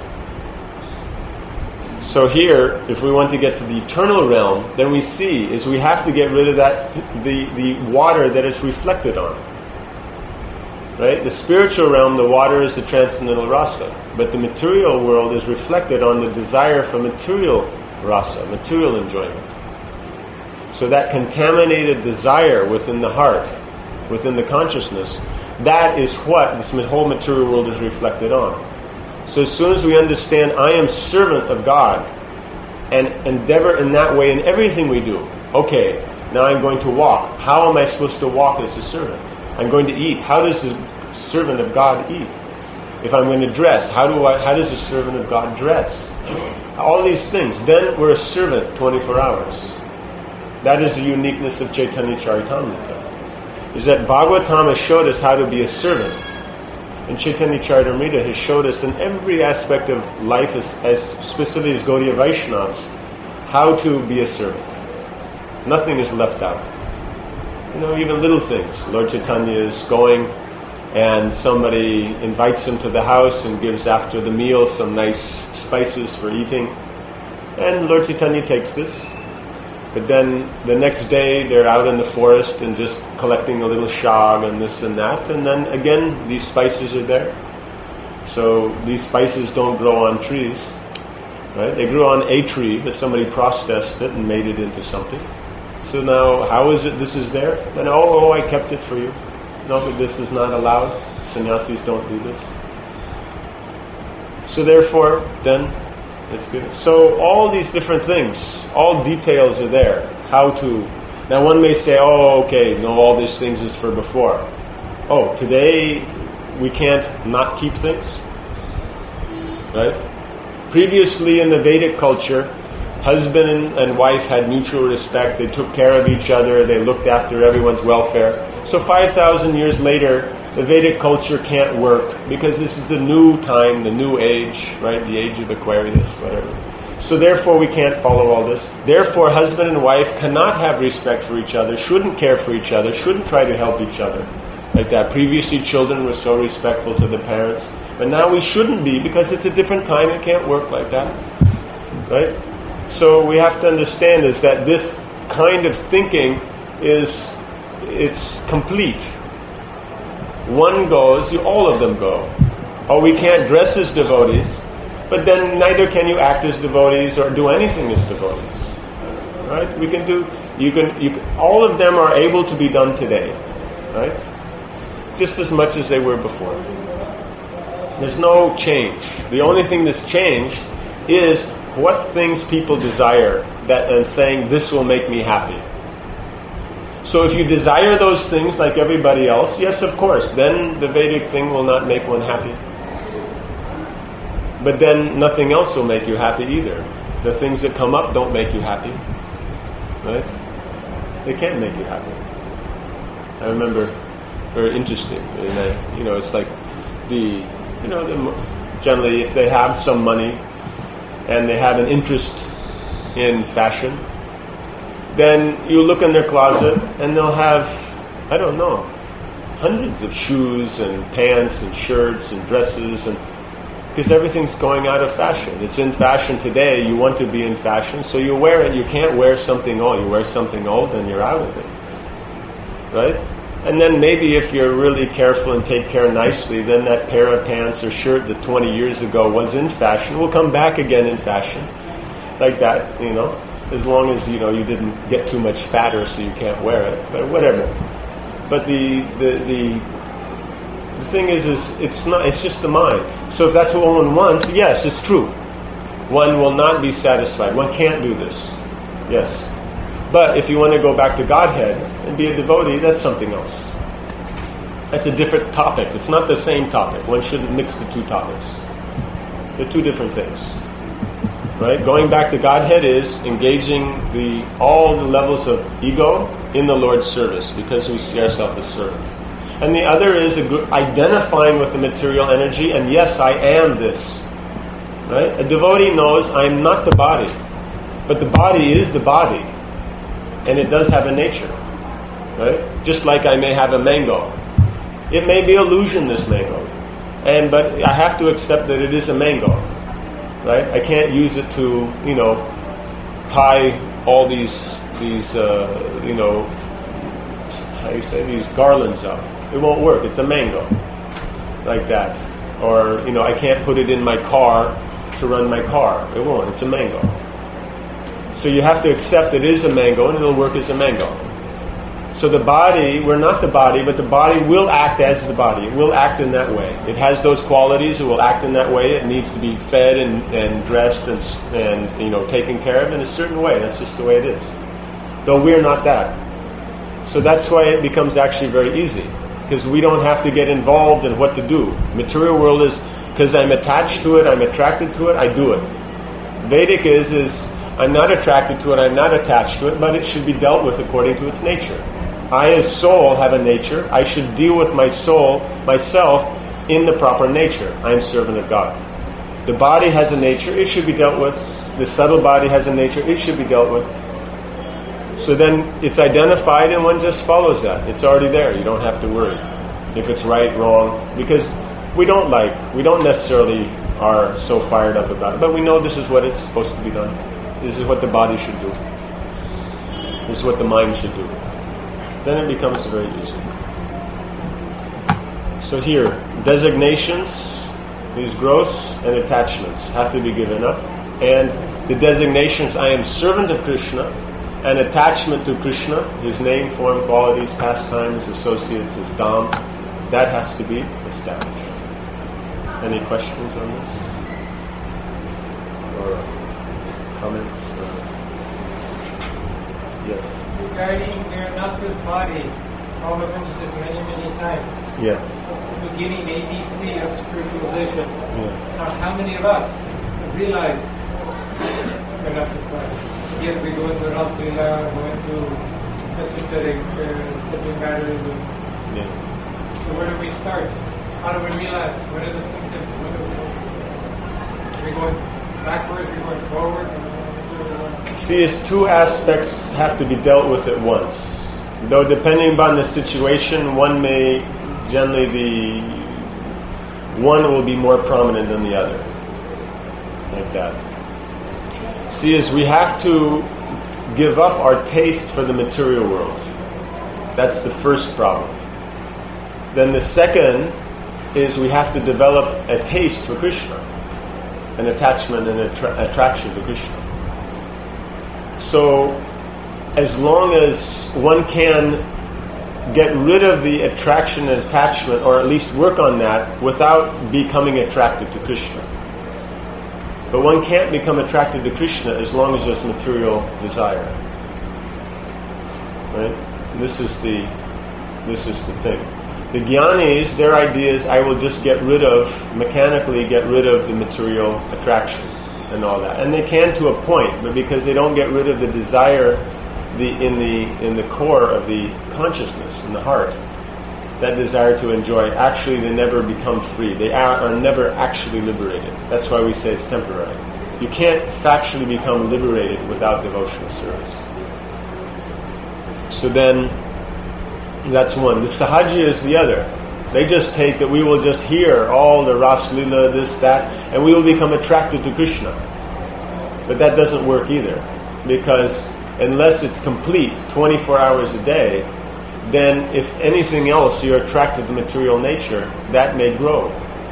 So here, if we want to get to the eternal realm, then we see is we have to get rid of that the water that it's reflected on. Right? The spiritual realm, the water is the transcendental rasa, but the material world is reflected on the desire for material rasa, material enjoyment. So that contaminated desire within the heart, within the consciousness, that is what this whole material world is reflected on. So as soon as we understand I am servant of God and endeavor in that way in everything we do. Okay, now I'm going to walk. How am I supposed to walk as a servant? I'm going to eat. How does the servant of God eat? If I'm going to dress, how does the servant of God dress? All these things. Then we're a servant 24 hours. That is the uniqueness of Chaitanya Charitamrita. Is that Bhagavatam has showed us how to be a servant. And Chaitanya Charitamrita has showed us in every aspect of life, as specifically as Gaudiya Vaishnavas, how to be a servant. Nothing is left out. Even little things. Lord Chaitanya is going and somebody invites him to the house and gives after the meal some nice spices for eating. And Lord Chaitanya takes this. But then the next day they're out in the forest and just collecting a little shag and this and that. And then again, these spices are there. So these spices don't grow on trees. Right? They grew on a tree, but somebody processed it and made it into something. So now, how is it this is there? Then, I kept it for you. No, but this is not allowed. Sannyasis don't do this. So therefore, then, it's good. So all these different things, all details are there. How to... Now one may say, all these things is for before. Today we can't not keep things? Right? Previously in the Vedic culture, husband and wife had mutual respect. They took care of each other. They looked after everyone's welfare. So 5,000 years later, the Vedic culture can't work because this is the new time, the new age, right? The age of Aquarius, whatever. So therefore we can't follow all this. Therefore husband and wife cannot have respect for each other, shouldn't care for each other, shouldn't try to help each other. Like that. Previously children were so respectful to the parents. But now we shouldn't be because it's a different time. It can't work like that. Right? So we have to understand is that this kind of thinking it's complete. One goes, all of them go. We can't dress as devotees, but then neither can you act as devotees or do anything as devotees. Right? We can do. You can. All of them are able to be done today. Right? Just as much as they were before. There's no change. The only thing that's changed is what things people desire and saying this will make me happy. So if you desire those things like everybody else, yes, of course, then the Vedic thing will not make one happy. But then nothing else will make you happy either. The things that come up don't make you happy. Right? They can't make you happy. I remember, very interesting, and it's like generally if they have some money and they have an interest in fashion, then you look in their closet and they'll have, hundreds of shoes and pants and shirts and dresses, and because everything's going out of fashion. It's in fashion today. You want to be in fashion, so you wear it. You can't wear something old. You wear something old and you're out of it. Right? And then maybe if you're really careful and take care nicely, then that pair of pants or shirt that 20 years ago was in fashion will come back again in fashion. Like that, as long as, you didn't get too much fatter so you can't wear it, but whatever. But the thing is it's just the mind. So if that's what one wants, yes, it's true. One will not be satisfied. One can't do this. Yes. But if you want to go back to Godhead and be a devotee, that's something else. That's a different topic. It's not the same topic. One shouldn't mix the two topics. They're two different things. Right? Going back to Godhead is engaging all the levels of ego in the Lord's service because we see ourselves as servant. And the other is identifying with the material energy, and yes, I am this. Right? A devotee knows I am not the body, but the body is the body, and it does have a nature. Right? Just like I may have a mango. It may be illusion, this mango, but I have to accept that it is a mango. Right? I can't use it to, tie all these these garlands up. It won't work. It's a mango, like that. Or, I can't put it in my car to run my car. It won't. It's a mango. So you have to accept it is a mango, and it'll work as a mango. So the body, we're not the body, but the body will act as the body. It will act in that way. It has those qualities. It will act in that way. It needs to be fed and dressed and taken care of in a certain way. That's just the way it is. Though we're not that. So that's why it becomes actually very easy. Because we don't have to get involved in what to do. Material world is, because I'm attached to it, I'm attracted to it, I do it. Vedic is I'm not attracted to it, I'm not attached to it, but it should be dealt with according to its nature. I as soul have a nature. I should deal with my soul, myself, in the proper nature. I am servant of God. The body has a nature. It should be dealt with. The subtle body has a nature. It should be dealt with. So then it's identified and one just follows that. It's already there. You don't have to worry if it's right, wrong. Because we don't necessarily are so fired up about it. But we know this is what is supposed to be done. This is what the body should do. This is what the mind should do. Then it becomes very easy. So here, designations, these growths and attachments have to be given up. And the designations, I am servant of Krishna, and attachment to Krishna, his name, form, qualities, pastimes, associates, his dham, that has to be established. Any questions on this? Or comments? Yes. Regarding they're not this body, Prabhupada mentions it many, many times. Yeah. That's the beginning, ABC of spiritualization. Yeah. Now, how many of us realize they're not this body? Yet we go into Ras Leela, go into esoteric subject matters. Yeah. So where do we start? How do we realize? What are the symptoms? Are we going backwards? Are we going forward? See, it's two aspects have to be dealt with at once. Though depending upon the situation, one will be more prominent than the other. Like that. See, is we have to give up our taste for the material world. That's the first problem. Then the second is we have to develop a taste for Krishna, an attachment and attraction to Krishna. So, as long as one can get rid of the attraction and attachment, or at least work on that, without becoming attracted to Krishna. But one can't become attracted to Krishna as long as there's material desire. Right? This is the thing. The jnanis, their idea is, I will just mechanically get rid of the material attraction and all that. And they can to a point, but because they don't get rid of the desire in the core of the consciousness, in the heart, that desire to enjoy, actually they never become free. They are never actually liberated. That's why we say it's temporary. You can't factually become liberated without devotional service. So then, that's one. The Sahaja is the other. They just take that we will just hear all the Ras Leela, this, that, and we will become attracted to Krishna. But that doesn't work either. Because unless it's complete, 24 hours a day, then if anything else you're attracted to material nature, that may grow.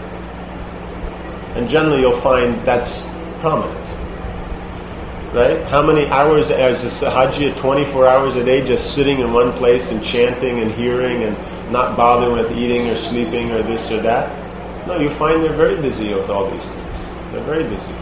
And generally you'll find that's prominent. Right? How many hours as a Sahaja, 24 hours a day, just sitting in one place and chanting and hearing and not bothering with eating or sleeping or this or that? No, you find they're very busy with all these things. They're very busy.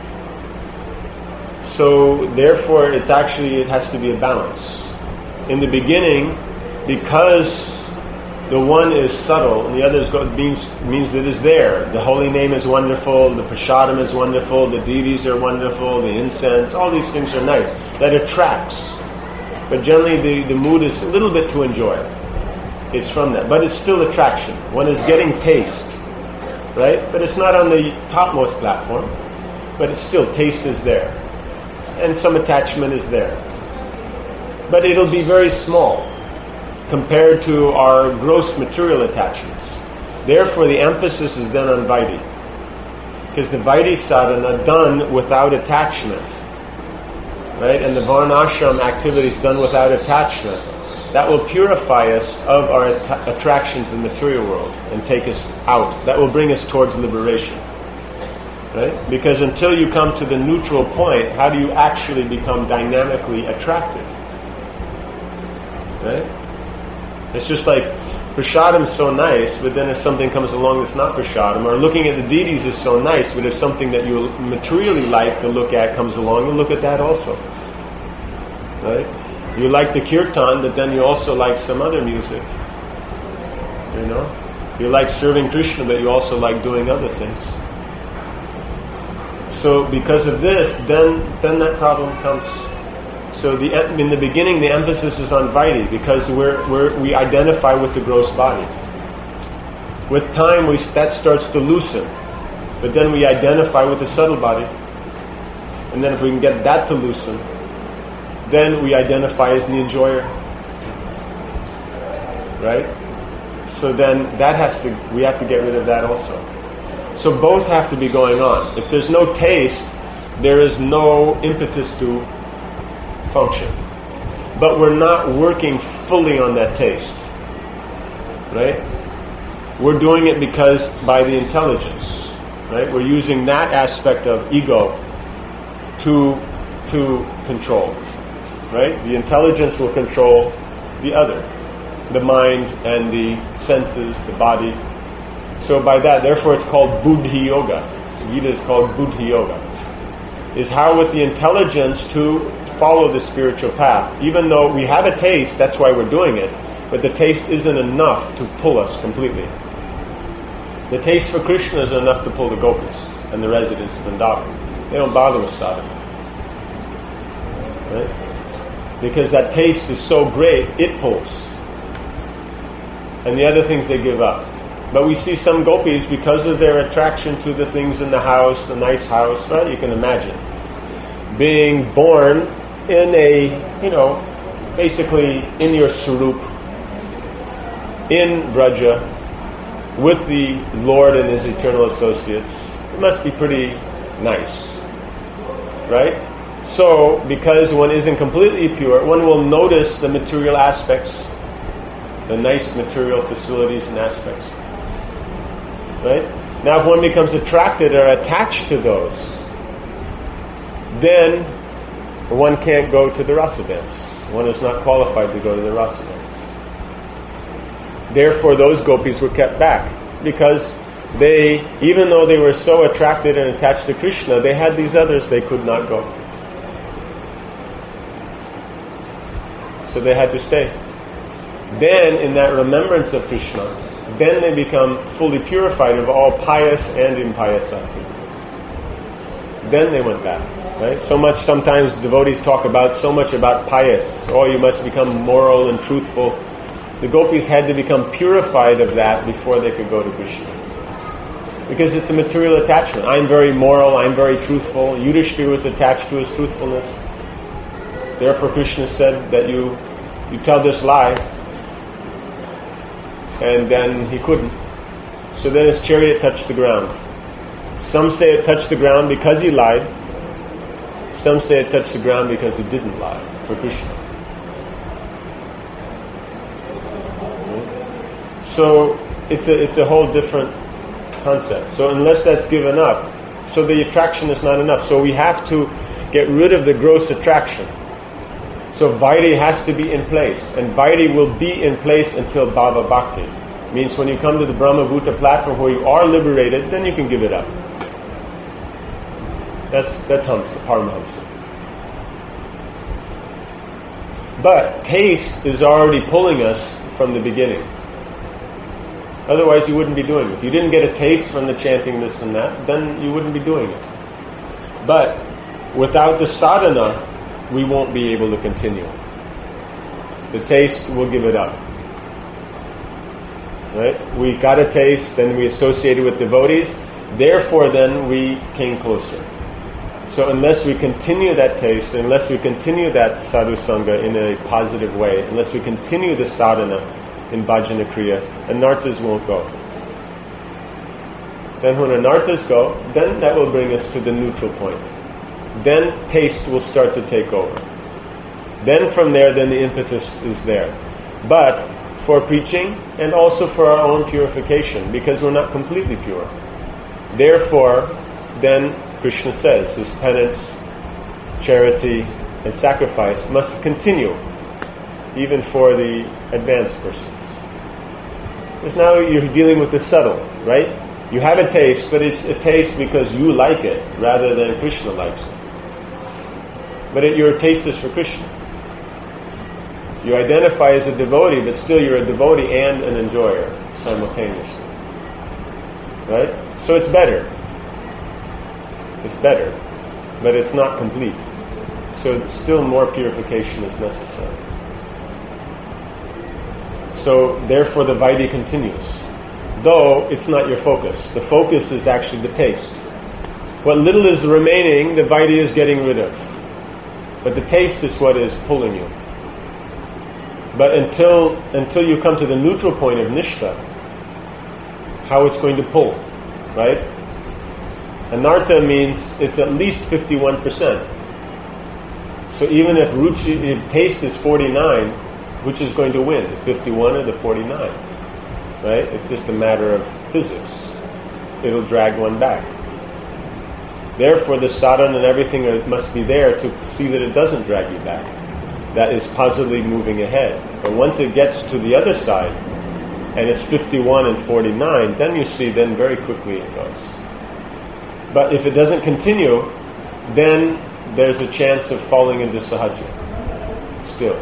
So therefore it has to be a balance. In the beginning, because The one is subtle, and the other means that it's there. The holy name is wonderful, the prasadam is wonderful, the deities are wonderful, the incense, all these things are nice. That attracts. But generally the mood is a little bit to enjoy. It's from that. But it's still attraction. One is getting taste. Right? But it's not on the topmost platform. But it's still, taste is there. And some attachment is there. But it'll be very small compared to our gross material attachments. Therefore, the emphasis is then on Vaidhi. Because the Vaidhi sadhana done without attachment, right? And the Varnashram activities done without attachment, that will purify us of our attraction to the material world and take us out. That will bring us towards liberation. Right? Because until you come to the neutral point, how do you actually become dynamically attracted? Right? It's just like prasadam is so nice, but then if something comes along that's not prasadam, or looking at the deities is so nice, but if something that you materially like to look at comes along, you look at that also. Right? You like the kirtan, but then you also like some other music. You know? You like serving Krishna, but you also like doing other things. So because of this, then that problem comes. So in the beginning, the emphasis is on Vaidhi because we identify with the gross body. With time, that starts to loosen, but then we identify with the subtle body, and then if we can get that to loosen, then we identify as the enjoyer. Right? So then we have to get rid of that also. So both have to be going on. If there's no taste, there is no impetus to function. But we're not working fully on that taste. Right? We're doing it because by the intelligence. Right? We're using that aspect of ego to control. Right? The intelligence will control the other. The mind and the senses, the body. So by that, therefore it's called Buddhi Yoga. Gita is called Buddhi Yoga. Is how with the intelligence to follow the spiritual path. Even though we have a taste, that's why we're doing it, but the taste isn't enough to pull us completely. The taste for Krishna is enough to pull the gopis and the residents of Vrindavan. They don't bother with sadhana. Right? Because that taste is so great, it pulls. And the other things they give up. But we see some gopis, because of their attraction to the things in the house, the nice house, right? You can imagine. Being born in basically in your Swarup, in Vraja, with the Lord and His eternal associates. It must be pretty nice. Right? So, because one isn't completely pure, one will notice the material aspects, the nice material facilities and aspects. Right? Now if one becomes attracted or attached to those, then one can't go to the rasa dance. One is not qualified to go to the rasa dance. Therefore those gopis were kept back, because they, even though they were so attracted and attached to Krishna, they had these others they could not go. So they had to stay. Then in that remembrance of Krishna, then they become fully purified of all pious and impious activities. Then they went back. Right? So much, sometimes devotees talk about so much about pious. Oh, you must become moral and truthful. The gopis had to become purified of that before they could go to Krishna. Because it's a material attachment. I'm very moral, I'm very truthful. Yudhishthira was attached to his truthfulness. Therefore Krishna said that you tell this lie. And then he couldn't. So then his chariot touched the ground. Some say it touched the ground because he lied. Some say it touched the ground because he didn't lie for Krishna. So it's a whole different concept. So unless that's given up, so the attraction is not enough. So we have to get rid of the gross attraction. So Vaidhi has to be in place. And Vaidhi will be in place until Bhava Bhakti. Means when you come to the Brahma Bhuta platform where you are liberated, then you can give it up. That's Hamsa, Paramahamsa. But taste is already pulling us from the beginning. Otherwise you wouldn't be doing it. If you didn't get a taste from the chanting this and that, then you wouldn't be doing it. But without the sadhana, we won't be able to continue. The taste will give it up. Right? We got a taste, then we associated with devotees, therefore then we came closer. So unless we continue that taste, unless we continue that sadhu sangha in a positive way, unless we continue the sadhana in bhajana kriya, anarthas won't go. Then when anarthas go, then that will bring us to the neutral point. Then taste will start to take over. Then from there, then the impetus is there. But for preaching and also for our own purification, because we're not completely pure. Therefore, then Krishna says his penance, charity, and sacrifice must continue, even for the advanced persons. Because now you're dealing with the subtle, right? You have a taste, but it's a taste because you like it, rather than Krishna likes it. But your taste is for Krishna. You identify as a devotee, but still you're a devotee and an enjoyer simultaneously. Right? So it's better. It's better, but it's not complete. So still more purification is necessary. So therefore the Vaidhi continues. Though it's not your focus. The focus is actually the taste. What little is remaining, the Vaidhi is getting rid of. But the taste is what is pulling you. But until you come to the neutral point of Nishtha, how it's going to pull, right? Anartha means it's at least 51%. So even if ruchi, if taste is 49, which is going to win, the 51 or the 49? Right? It's just a matter of physics. It'll drag one back. Therefore, the sadhana and everything must be there to see that it doesn't drag you back. That is positively moving ahead. But once it gets to the other side, and it's 51 and 49, then you see, then very quickly it goes. But if it doesn't continue, then there's a chance of falling into sahaja. Still.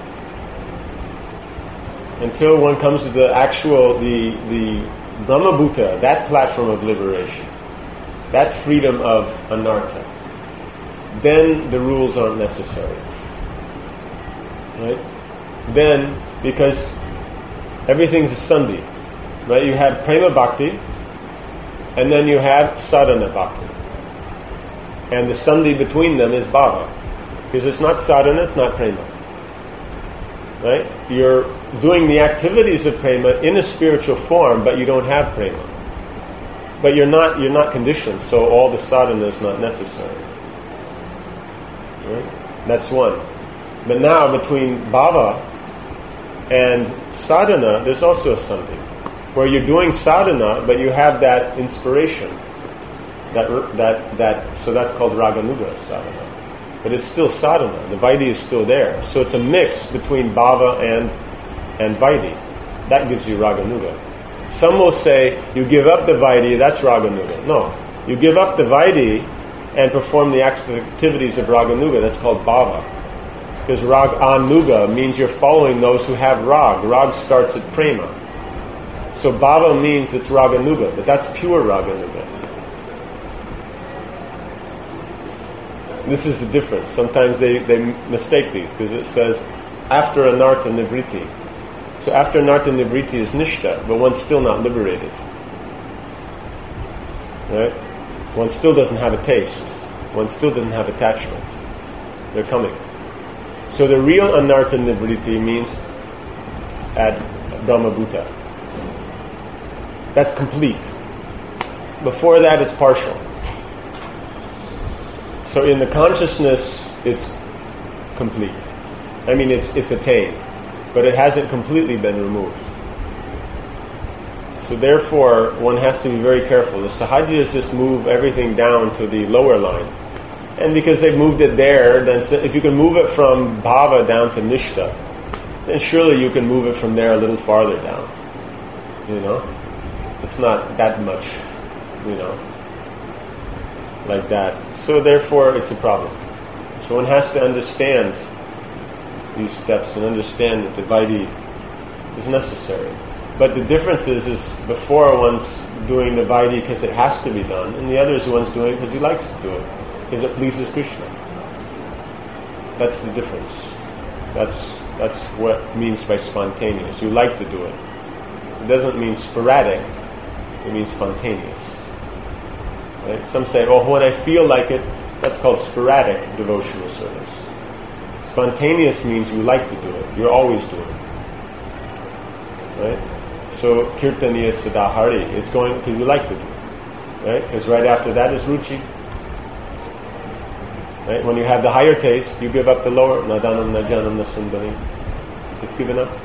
Until one comes to the actual, the Brahmabhuta, that platform of liberation, that freedom of anartha, then the rules aren't necessary. Right? Then, because everything's a sandhi, right? You have prema bhakti, and then you have sadhana bhakti. And the sandhi between them is bhava. Because it's not sadhana, it's not prema. Right? You're doing the activities of prema in a spiritual form, but you don't have prema. But you're not conditioned, so all the sadhana is not necessary. Right? That's one. But now between bhava and sadhana, there's also a sandhi, where you're doing sadhana, but you have that inspiration. So that's called raganuga sadhana. But it's still sadhana. The Vaidhi is still there. So it's a mix between bhava and Vaidhi. That gives you raganuga. Some will say, you give up the Vaidhi, that's raganuga. No. You give up the Vaidhi and perform the activities of raganuga. That's called bhava. Because rag-anuga means you're following those who have rag. Rag starts at prema. So bhava means it's raganuga, but that's pure raganuga. This is the difference. Sometimes they mistake these, because it says after anartha nivriti. So after anartha nivriti is nishtha, but one's still not liberated. Right? One still doesn't have a taste. One still doesn't have attachment. They're coming. So the real anartha nivriti means at Brahmabhuta. That's complete. Before that, it's partial. So in the consciousness, it's complete. I mean, it's attained, but it hasn't completely been removed. So therefore, one has to be very careful. The sahajas just move everything down to the lower line. And because they've moved it there, then if you can move it from bhava down to nishtha, then surely you can move it from there a little farther down. You know? It's not that much, you know, like that. So therefore, it's a problem. So one has to understand these steps and understand that the Vaidhi is necessary. But the difference is before one's doing the Vaidhi because it has to be done, and the other is one's doing it because he likes to do it, because it pleases Krishna. That's the difference. That's what it means by spontaneous. You like to do it. It doesn't mean sporadic. It means spontaneous. Right? Some say, oh, when I feel like it, that's called sporadic devotional service. Spontaneous means you like to do it. You're always doing it. Right? So, Kirtaniya Sadahari, it's going because you like to do it. Right? Because right after that is Ruchi. Right? When you have the higher taste, you give up the lower. Nadanam, Najanam, Nasundari. It's given up.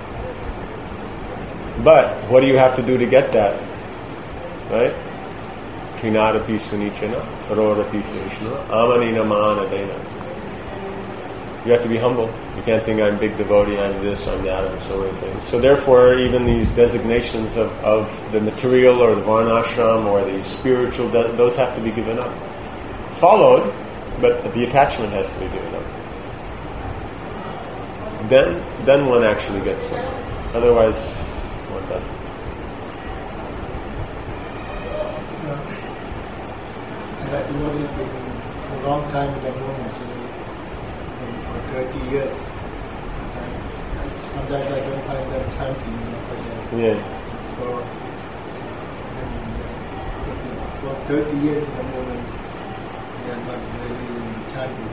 But, what do you have to do to get that? Right? Trinadapi Sunichana, Tarorapi Srishna, Amanina Mahanadena. You have to be humble. You can't think I'm big devotee, I'm this, I'm that, and so many things. So therefore, even these designations of the material or the varnashram or the spiritual, those have to be given up. Followed, but the attachment has to be given up. Then one actually gets some. Otherwise, one doesn't. That devotee has been a long time in the movement, for 30 years. Sometimes I don't find them chanting, So, for 30 years in the movement, they are not really chanting.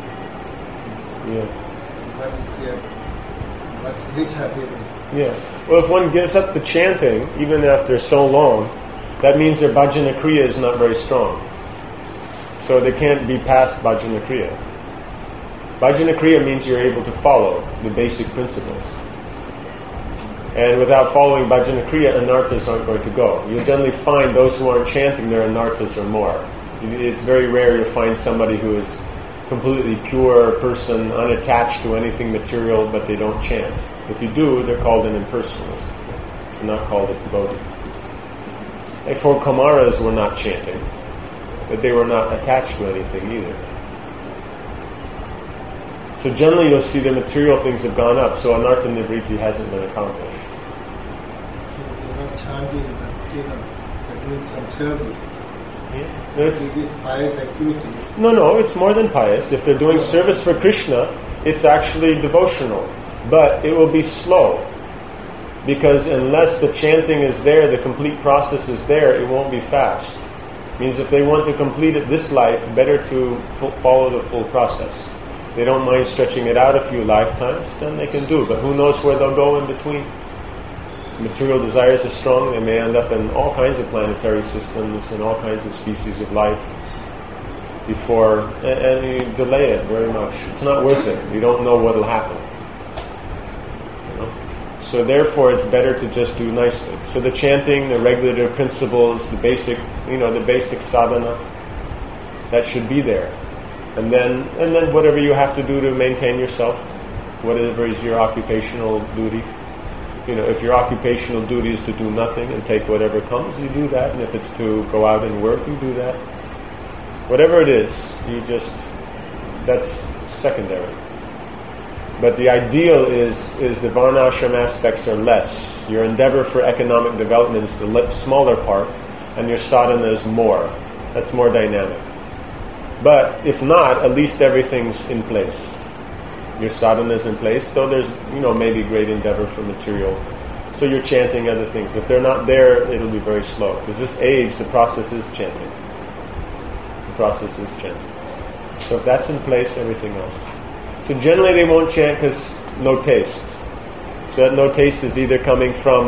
What is chanting? Yeah. Well, if one gives up the chanting, even after so long, that means their bhajana kriya is not very strong. So they can't be past bhajana kriya. Bhajana kriya means you're able to follow the basic principles. And without following bhajana kriya, anarthas aren't going to go. You'll generally find those who aren't chanting, their anarthas or more. It's very rare you'll find somebody who is completely pure person, unattached to anything material, but they don't chant. If you do, they're called an impersonalist. They're not called a devotee. Like four Kumaras were not chanting, but they were not attached to anything either. So generally you'll see the material things have gone up, so anartha nivriti hasn't been accomplished. So they're not chanting, but they're doing some service. Yeah. It's these pious activities. No, it's more than pious. If they're doing service for Krishna, it's actually devotional. But it will be slow. Because unless the chanting is there, the complete process is there, it won't be fast. Means if they want to complete it this life, better to follow the full process. They don't mind stretching it out a few lifetimes, then they can do. But who knows where they'll go in between. Material desires are strong, they may end up in all kinds of planetary systems and all kinds of species of life before, and you delay it very much. It's not worth it. You don't know what will happen. So therefore it's better to just do nicely. So the chanting, the regulative principles, the basic sadhana, that should be there. And then whatever you have to do to maintain yourself, whatever is your occupational duty. If your occupational duty is to do nothing and take whatever comes, you do that. And if it's to go out and work, you do that. Whatever it is, that's secondary. But the ideal is the varnashram aspects are less. Your endeavor for economic development is the smaller part, and your sadhana is more. That's more dynamic. But if not, at least everything's in place. Your sadhana is in place, though there's maybe great endeavor for material. So you're chanting other things. If they're not there, it'll be very slow. Because this age, the process is chanting. The process is chanting. So if that's in place, everything else. So generally they won't chant because no taste. So that no taste is either coming from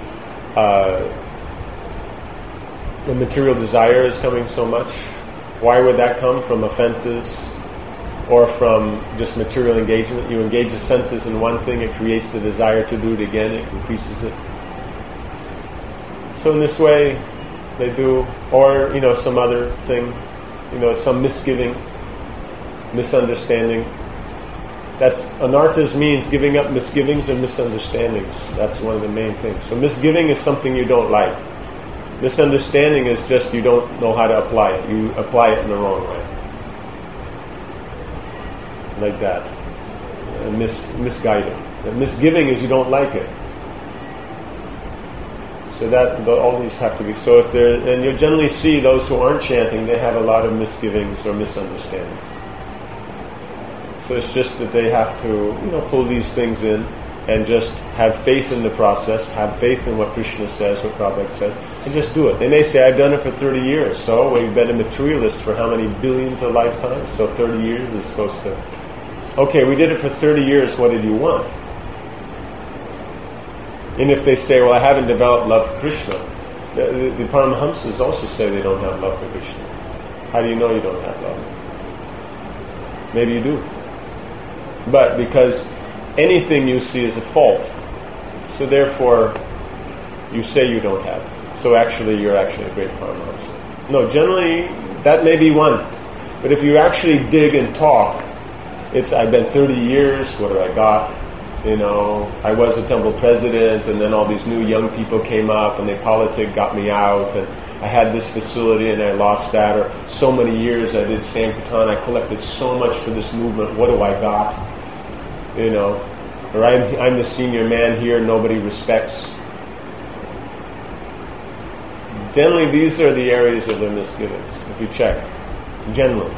the material desire is coming so much. Why would that come? From offenses or from just material engagement. You engage the senses in one thing, it creates the desire to do it again, it increases it. So in this way they do, or some other thing, some misgiving, misunderstanding. That's anarthas means giving up misgivings and misunderstandings. That's one of the main things. So misgiving is something you don't like. Misunderstanding is just you don't know how to apply it. You apply it in the wrong way. Like that. Misguided. The misgiving is you don't like it. So that all these have to be. So if they're, and you generally see those who aren't chanting, they have a lot of misgivings or misunderstandings. So it's just that they have to, pull these things in and just have faith in the process, have faith in what Krishna says, what Prabhupada says, and just do it. They may say, I've done it for 30 years. So we've been a materialist for how many billions of lifetimes? So 30 years is supposed to... Okay, we did it for 30 years, what did you want? And if they say, well, I haven't developed love for Krishna, the Paramahamsas also say they don't have love for Krishna. How do you know you don't have love? Maybe you do. But because anything you see is a fault, so therefore you say you don't have. So actually you're actually a great Paramahamsa. No, generally that may be one. But if you actually dig and talk, it's, I've been 30 years, what have I got? I was a temple president, and then all these new young people came up, and they got me out, and I had this facility, and I lost that, or so many years I did Sankirtan, I collected so much for this movement, what do I got? Or I'm the senior man here, nobody respects. Generally, these are the areas of their misgivings, if you check. Generally.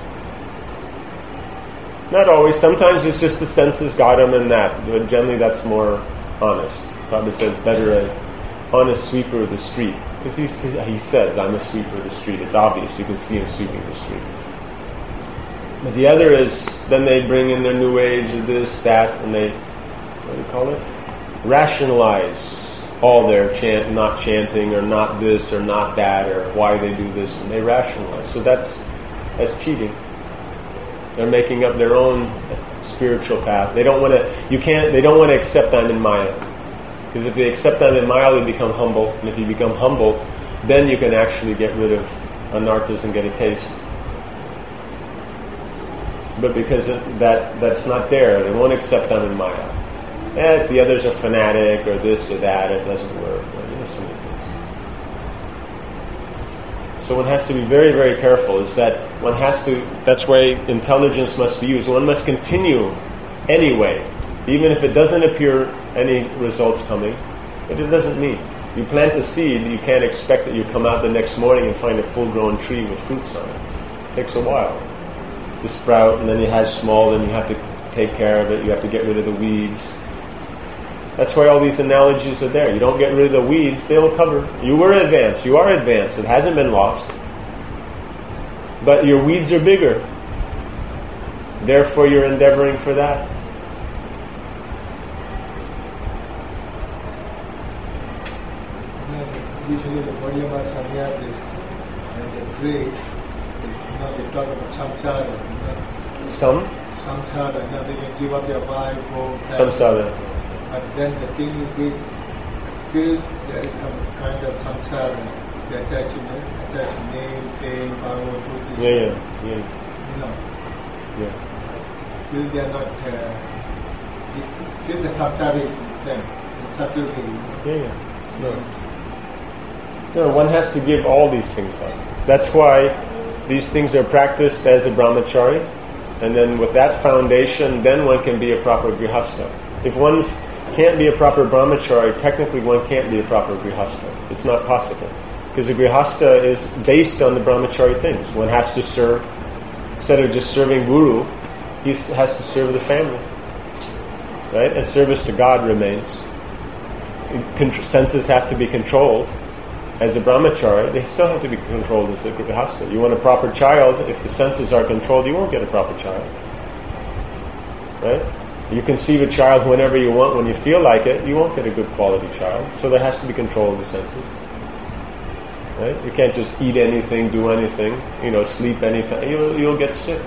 Not always. Sometimes it's just the senses got them in that. But generally that's more honest. Prabhupada says better an honest sweeper of the street. Because he says, I'm a sweeper of the street. It's obvious. You can see him sweeping the street. But the other is, then they bring in their new age of this, that, and they, what do you call it? Rationalize all their not chanting, or not this, or not that, or why they do this, and they rationalize. So that's cheating. They're making up their own spiritual path. They don't want to. They don't want to accept I'm in Maya, because if they accept I'm in Maya, they become humble. And if you become humble, then you can actually get rid of anarthas and get a taste. But because that's not there, they won't accept I'm in Maya. The others are fanatic or this or that. It doesn't work. So many things. So one has to be very, very careful. Is that one has to. That's why intelligence must be used. One must continue anyway, even if it doesn't appear any results coming. But it doesn't mean you plant a seed. You can't expect that you come out the next morning and find a full-grown tree with fruits on it. It takes a while to sprout, and then it has small. Then you have to take care of it. You have to get rid of the weeds. That's why all these analogies are there. You don't get rid of the weeds, they'll cover. You were advanced. You are advanced. It hasn't been lost. But your weeds are bigger. Therefore, you're endeavoring for that. Usually the Bodhiyama sannyasis, when they pray, they talk about samsara. Samsara. They can give up their wife, home, Samsara. But then the thing is this, still there is some kind of samsara. They attach name, fame, power, position. Yeah. Still they are not, still the samsara is them, the subtlety. No, one has to give all these things up. That's why these things are practiced as a brahmachari, and then with that foundation, then one can be a proper grihastha. If one can't be a proper brahmachari, technically one can't be a proper grihastha. It's not possible. Because a grihastha is based on the brahmachari things. One has to serve. Instead of just serving guru, he has to serve the family. Right? And service to God remains. Senses have to be controlled. As a brahmachari, they still have to be controlled as a grihastha. You want a proper child, if the senses are controlled, you won't get a proper child. Right? You conceive a child whenever you want, when you feel like it, you won't get a good quality child. So there has to be control of the senses. Right? You can't just eat anything, do anything, sleep anytime. You'll get sick.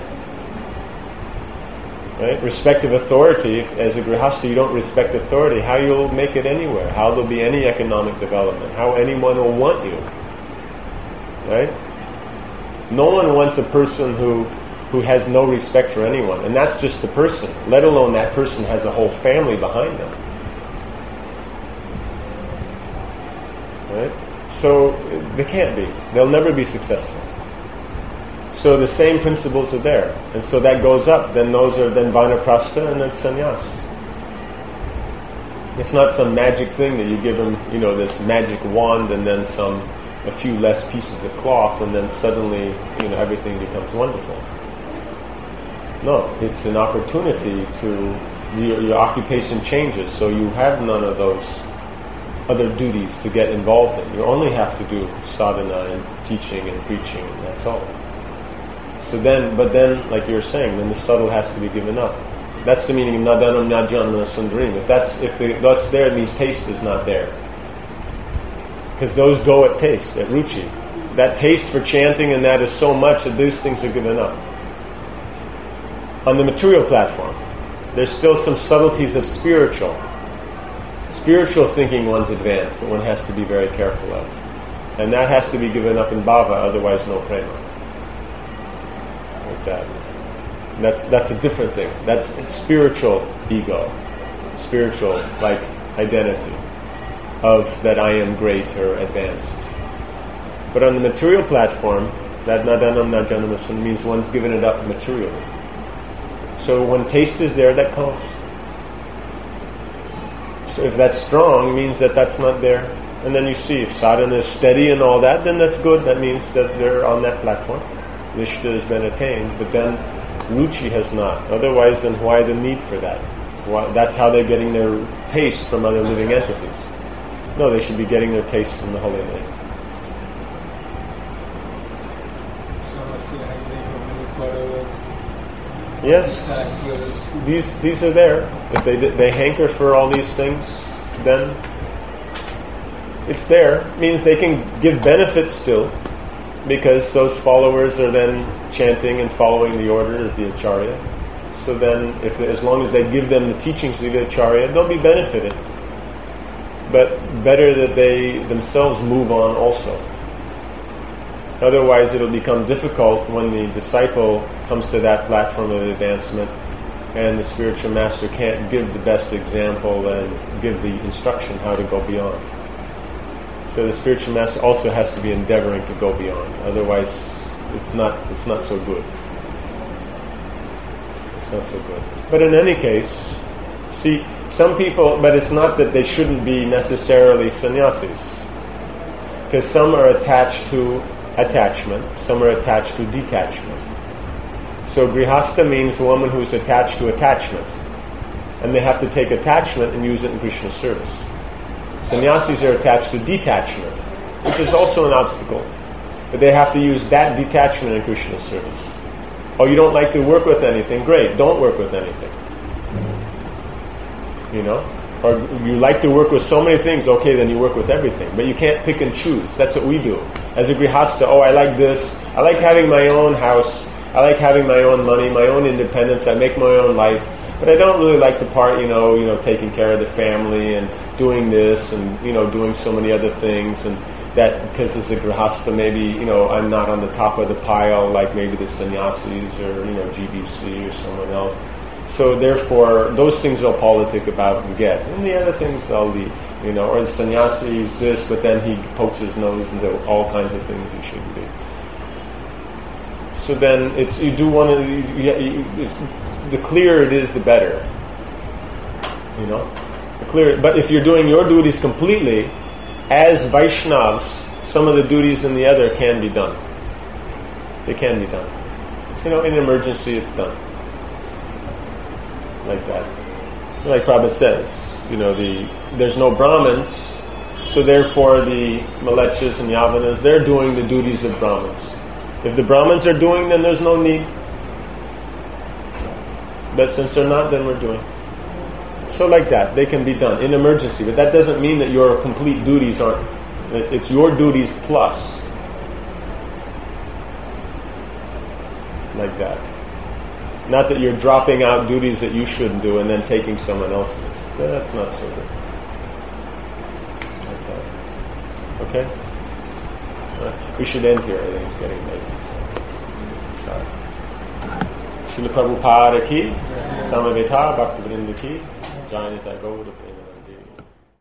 Right? Respect of authority. If, as a grihastha, you don't respect authority, how you'll make it anywhere? How there'll be any economic development? How anyone will want you? Right? No one wants a person who has no respect for anyone. And that's just the person. Let alone that person has a whole family behind them. Right? So they can't be. They'll never be successful. So the same principles are there. And so that goes up. Then those are then vanaprastha and then sannyas. It's not some magic thing that you give them, this magic wand and then a few less pieces of cloth and then suddenly, everything becomes wonderful. No, it's an opportunity to, your occupation changes, so you have none of those other duties to get involved in. You only have to do sadhana and teaching and preaching, and that's all. But then, like you're saying, then the subtle has to be given up. That's the meaning of nadanam najanam sundarim. If that's there, it means taste is not there. Because those go at taste, at ruchi. That taste for chanting and that is so much that these things are given up. On the material platform, there's still some subtleties of spiritual thinking one's advanced that one has to be very careful of. And that has to be given up in bhava, otherwise no prema. Like that. That's a different thing. That's spiritual ego. Spiritual, like, identity of that I am great or advanced. But on the material platform, that nadanam najanam means one's given it up materially. So when taste is there, that counts. So if that's strong, it means that that's not there. And then you see, if sadhana is steady and all that, then that's good. That means that they're on that platform. Nishta has been attained, but then ruchi has not. Otherwise, then why the need for that? That's how they're getting their taste from other living entities. No, they should be getting their taste from the Holy Name. Yes, these are there. If they hanker for all these things, then it's there. It means they can give benefits still, because those followers are then chanting and following the order of the acharya. So then, as long as they give them the teachings of the acharya, they'll be benefited. But better that they themselves move on also. Otherwise, it'll become difficult when the disciple comes to that platform of advancement and the spiritual master can't give the best example and give the instruction how to go beyond. So the spiritual master also has to be endeavoring to go beyond. Otherwise, it's not so good. It's not so good. But in any case, see, some people, but it's not that they shouldn't be necessarily sannyasis. Because some are attached to attachment, some are attached to detachment. So grihastha means a woman who's attached to attachment. And they have to take attachment and use it in Krishna's service. Sannyasis are attached to detachment, which is also an obstacle. But they have to use that detachment in Krishna's service. Oh, you don't like to work with anything? Great, don't work with anything. Or you like to work with so many things, okay, then you work with everything. But you can't pick and choose. That's what we do. As a grihastha, I like this. I like having my own house. I like having my own money, my own independence. I make my own life. But I don't really like the part, taking care of the family and doing this and, doing so many other things. And that, because as a grihastha, maybe, I'm not on the top of the pile like maybe the sannyasis or, GBC or someone else. So therefore, those things I'll politic about and get. And the other things I'll leave. Or the sannyasi is this, but then he pokes his nose into all kinds of things he shouldn't be. So then you do want to, the clearer it is, the better. The clearer. But if you're doing your duties completely, as Vaishnavas, some of the duties in the other can be done. They can be done. In an emergency, it's done. Like that. Like Prabhupada says, there's no Brahmins, so therefore the Malechas and Yavanas, they're doing the duties of Brahmins. If the Brahmins are doing, then there's no need. But since they're not, then we're doing. So like that, they can be done in emergency. But that doesn't mean that your complete duties aren't. It's your duties plus. Like that. Not that you're dropping out duties that you shouldn't do and then taking someone else's. That's not so good. Like that. Okay? We should end here. I think it's getting late. Srila Prabhupada ki, Samaveta Bhaktivinoda ki, Janita Gauda.